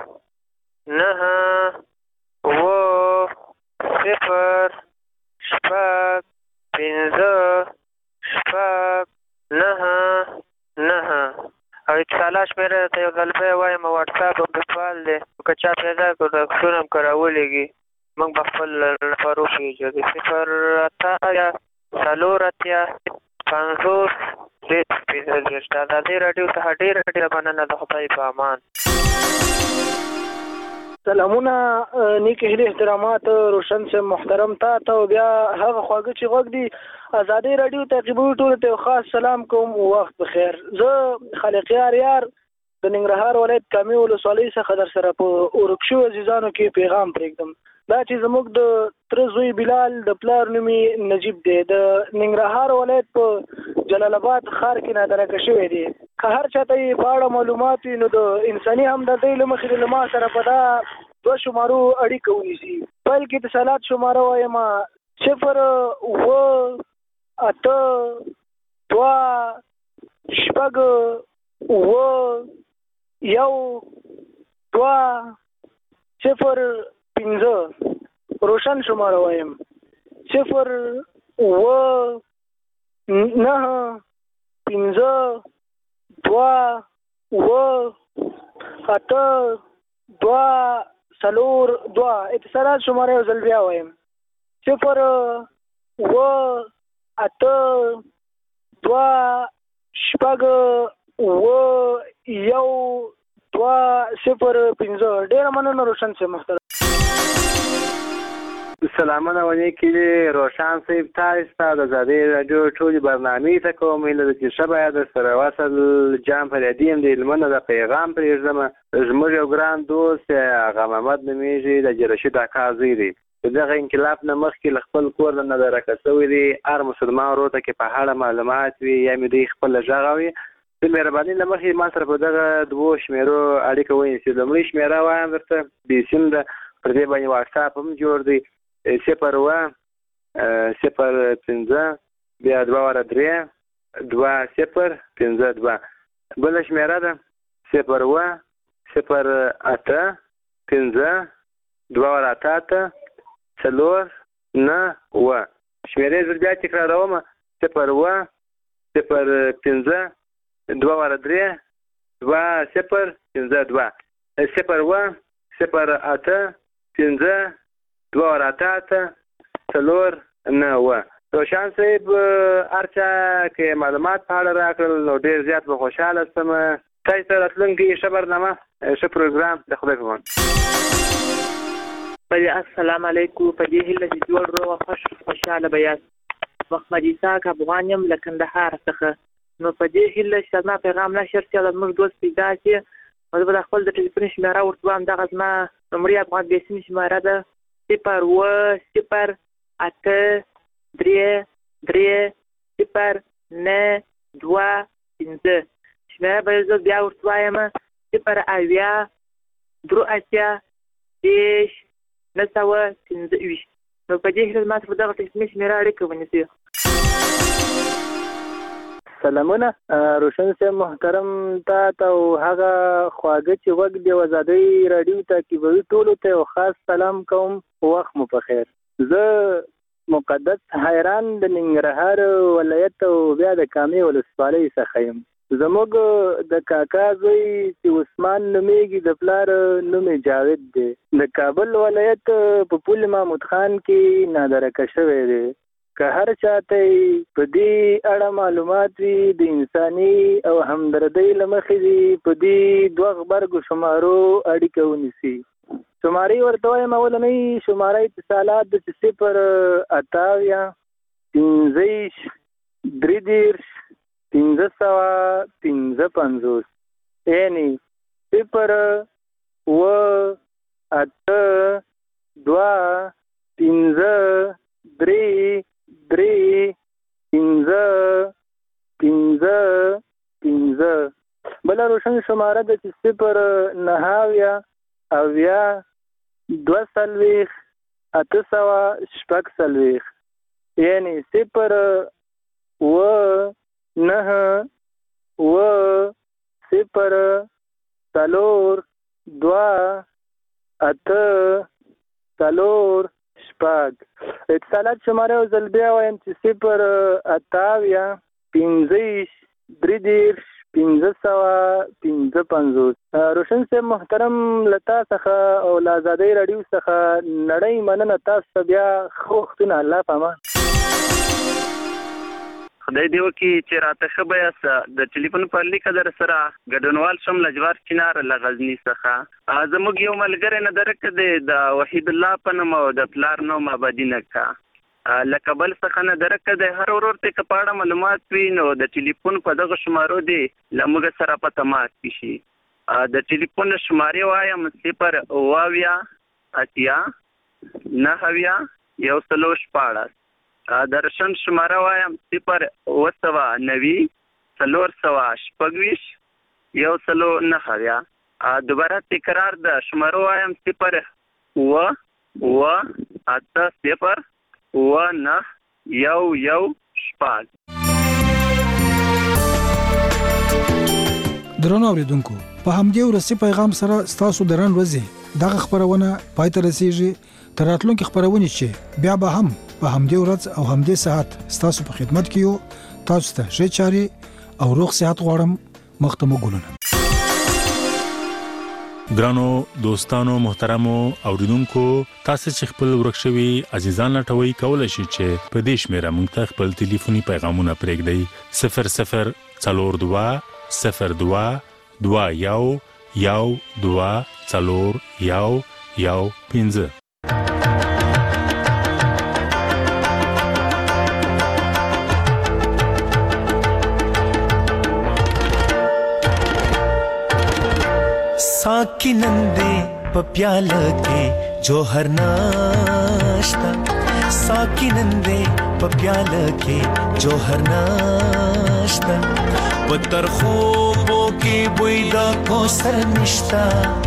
نهه اووه صفر شپږ پنځه شپږ نهه نهه. او اتصالات شمېره درته یو ځل بیا وایم واټساپ هم پې فعال دی که چا پیدا کړو د عکسونه هم که راولېږي موږ به خپل نفر وپېژنو. صفر اته اتیا څلور اتیا پنځوس درې پنځه دېرش. د ازادۍ راډیو څخه ډېره ډېره مننه. د خدای په امان. سلامونه نیک هیلې احترامات روشن صاحب محترم تا ته او بیا هغه خواږه چې غوږ دي ازادۍ راډیو تعقیبوي ټولو ته یو خاص سلام کوم. وخت بخیر. زه خالقیار یار د ننګرهار ولایت کامې ولسوالۍ څخه در سره په ورک شوو عزیزانو کې پیغام پرېږدم. دا چې زموږ د تره زوی بلال د پلار نوم یې نجیب دی د ننګرهار ولایت په جلال آباد ښار کې نادرکه شوی دی. که هر چاته یې په اړه معلومات وي نو د انساني همدردۍ له مخې له ما سره په دا دوه شمارو اړیکه ونیسي. پیل کې اتصالات شماره وایم صفر اووه اته دوه شپږ اووه یو دوه صفر پنځه. روشن شماره وایم صفر اووه نهه پنځه دوه اووه اته دوه څلور دوه. اتصالات شماره یو ځل بیا وایم صفر اووه اته دوه شپږ اووه یو دوه صفر پنځه. ډېره مننه روشن صاحب محترم. سلامونه ونیکې روشن صاحب تاسو ته د ازادۍ راډیو ټولې برنامې ته کوم هیله ده چې ښه باید در سره وصل جان فریدي یم د هلمند د پیغام پرېږدم. زموږ یو ګران دوست هغه محمد نومیږي د جرشید اکا زوی دی. د دغه انقلاب نه مخکې له خپل کور نه درکه شوی دی. هر مسلمان ورور ته کې په اړه معلومات وي یا مې دوی خپله غږ اوري د مهربانۍ له مخې ما سره په دغه دوو شمېرو اړیکه ونیسي. لومړۍ شمېره وایم درته بې سیم ده پر دې باندې واټساپ هم جوړ دی صفر اووه صفر پنځه بیا دوه واره درې دوه صفر پنځه دوه. بله شمېره ده صفر اووه صفر اته پنځه دوه واره اته اته څلور نه اووه. شمېرې زه بیا تکراروم صفر اووه صفر پنځه دوه واره درې دوه صفر پنځه دوه. صفر اووه صفر اته پنځه دوه واره اته اته څلور نه اووه. روشن صاحب هر چا کې معلومات په اړه راکړل نو ډېر زیات به خوشحاله شم. تاسو ته راتلونکي ښه برنامه ښه پروګرام د خدای په امان. السلام علیکم. په دې هیله چې جوړ روغ خوش خوشحاله به یاست. محمد اسحاق افغان یم له کندهار څخه. نو په دې هیله چې زما پیغام نشر شي او زموږ دوست پیدا شي نو زه به د خپل د ټلیفون شمېره ورته وایم. دغه زما لومړۍ افغان بیسیم شماره ده صفر اووه صفر اته درې درې صفر نه دوه پنځه. شمېره به زه بیا ورته وایم صفر اویا درې اتیا دېرش نهه سوه پنځه ویشت. نو په دې هیله زما سره دغه ټلیفوني شمېره اړیکه ونیسي. سلامونه روشن صاحب محترم تا ته او هغه خواږه چې غوږ دی ازادۍ راډیو تعقیبوي ټولو ته یو خاص سلام کوم. وخت مو په خیر. زه مقدس حیران د ننګرهار ولایت او بیا د کامې ولسوالۍ څخه یم. زموږ د کاکا زوی چې عثمان نومیږي د پلار نوم جاوید دی د کابل ولایت په پل محمود خان کې نادرکه شوی دی که هر چاته په دې اړه معلومات وي د انساني او همدردۍ له مخې دي په دې دوه غبرګو شمارو اړیکه ونیسي. شمارې ورته وایم اولنۍ شماره اتصالات د صفر اتاویا پنځه درې دېرش پنځه سوه پنځه پنځوس یعنې صفر اوه اته دوه پنځه درې درې پنځه پنځه پنځه. بله روشن شماره ده چې صفر نهه اویا اویا دوه څلوېښت اته سوه شپږ څلوېښت یعنې صفر اوه نهه اوه صفر څلور دوه اته څلور شپږ. اتصالات شماره یو ځل بیا وایم چې صفر اته اویا پنځه ویشت درې دېرش پنځه سوه پنځه پنځوس. روشن صاحب محترم له تا څخه او له ازادۍ راډیو څخه نړۍ مننه. تاسو ته بیا ښه وختونه. الله په امان. خدای دې وکړي چې راته ښه بیاست. د ټلیفون په لیکه در سره ګډونوال شم لجوار چنار له غزني څخه. زموږ یو ملګری نه درک دی د وحید الله په نوم او د پلار نوم آبادي نکا له کابل څخه نه درک دی. هر ورور ته که په اړه معلومات وي نو د ټلیفون په دغه شمارو دی له موږ سره په تماس کې شي. د ټلیفون شمارې وایم صفر اوه اویا اتیا نهه اویا یو سلو شپاړس. د رشن شماره وایم صفر اوه سوه نوي څلور سوه شپږ ویشت یو سلو نهه اویا. دوباره تکرار د شمارو وایم صفر اوه اوه اته صفر اوه نهه یو یو شپږ. درنو اوریدونکو په همدې ورسې پیغام سره ستاسو درن ورځې دغه خبرونه پای ته رسیږي. تر راتلونکي خبرونه چې بیا به هم په همدې ورځ او همدې ساعت ستاسو په خدمت کې یو. تاسو ته ښه چاري او روغ صحت غواړم. مخته مو ګلونه. ګرانو دوستانو محترمو اوریدونکو تاسو چې خپل ورکشوي عزیزان لټوي کولای شئ چې په دې شمیره مونږ ته خپل ټلیفوني پیغامونه پرېږدئ صفر صفر څلور دوه صفر دوه دوه یو یو دوه څلور یو یو پنځه. साकी नंदे पप्याला के जोहर नाश्ता साकी नंदे पप्याला के जोहर नाश्ता पत्थर खूबों के बुईदा कोसर निश्ता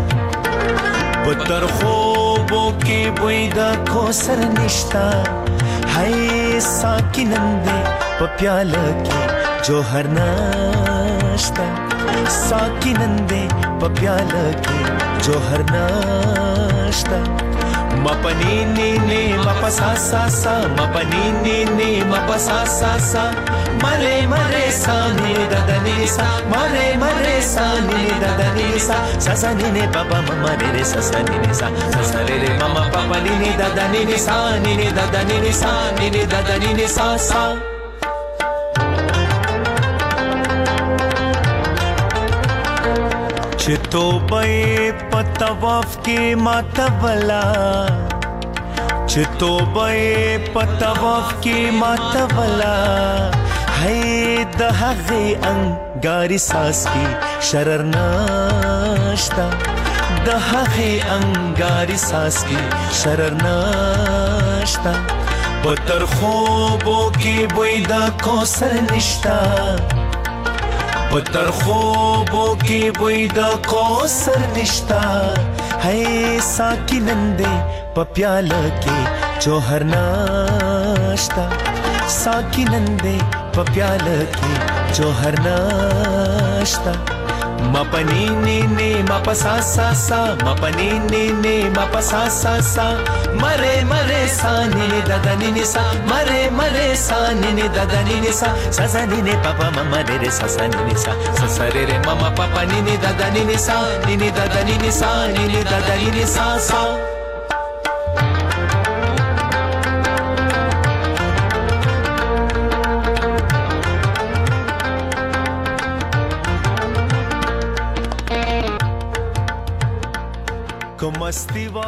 पत्थर खूबों के बुईदा कोसर निश्ता हाय साकी नंदे पप्याला के जोहर नाश्ता साकी नंदे पप्याला के जोहर नाश्ता मपनी ने ने मपसा सा सा मपनी ने ने मपसा सा सा मरे मरे सा ने ददनी सा मरे मरे सा ने ददनी सा सा ने ने पापा मम्मा रे रे सा सा ने सा सा रे रे मम्मा पापा ने ने ददनी ने सा ने ने ददनी ने सा ने ने ददनी ने सा सा. चितो बे पतवाफ के मातवला चितो बे पतवाफ के मातवला है दहगे अंगारी सास की शरर नाश्ता दहगे अंगारी सास की शरर नाश्ता बतर خوبوں की बुईदा कोसर निश्ता पत्थर خوبوں की बुईदा कोसर निश्ता है साकी नंदे पप्याला के जोहर नाश्ता साकी नंदे पप्याला के जोहर नाश्ता मपनी ने ने मपसा सा सा मपनी ने ने मपसा सा सा मरे मरे सा नि नि दादा नि नि सा मरे मरे सा नि नि दादा नि नि सा सा सा नि नि पापा ममा रे रे सा सा नि नि सा सा सा रे रे ममा पापा नि नि दादा नि नि सा नि नि दादा नि नि सा नि नि दादा नि नि सा सा मस्ती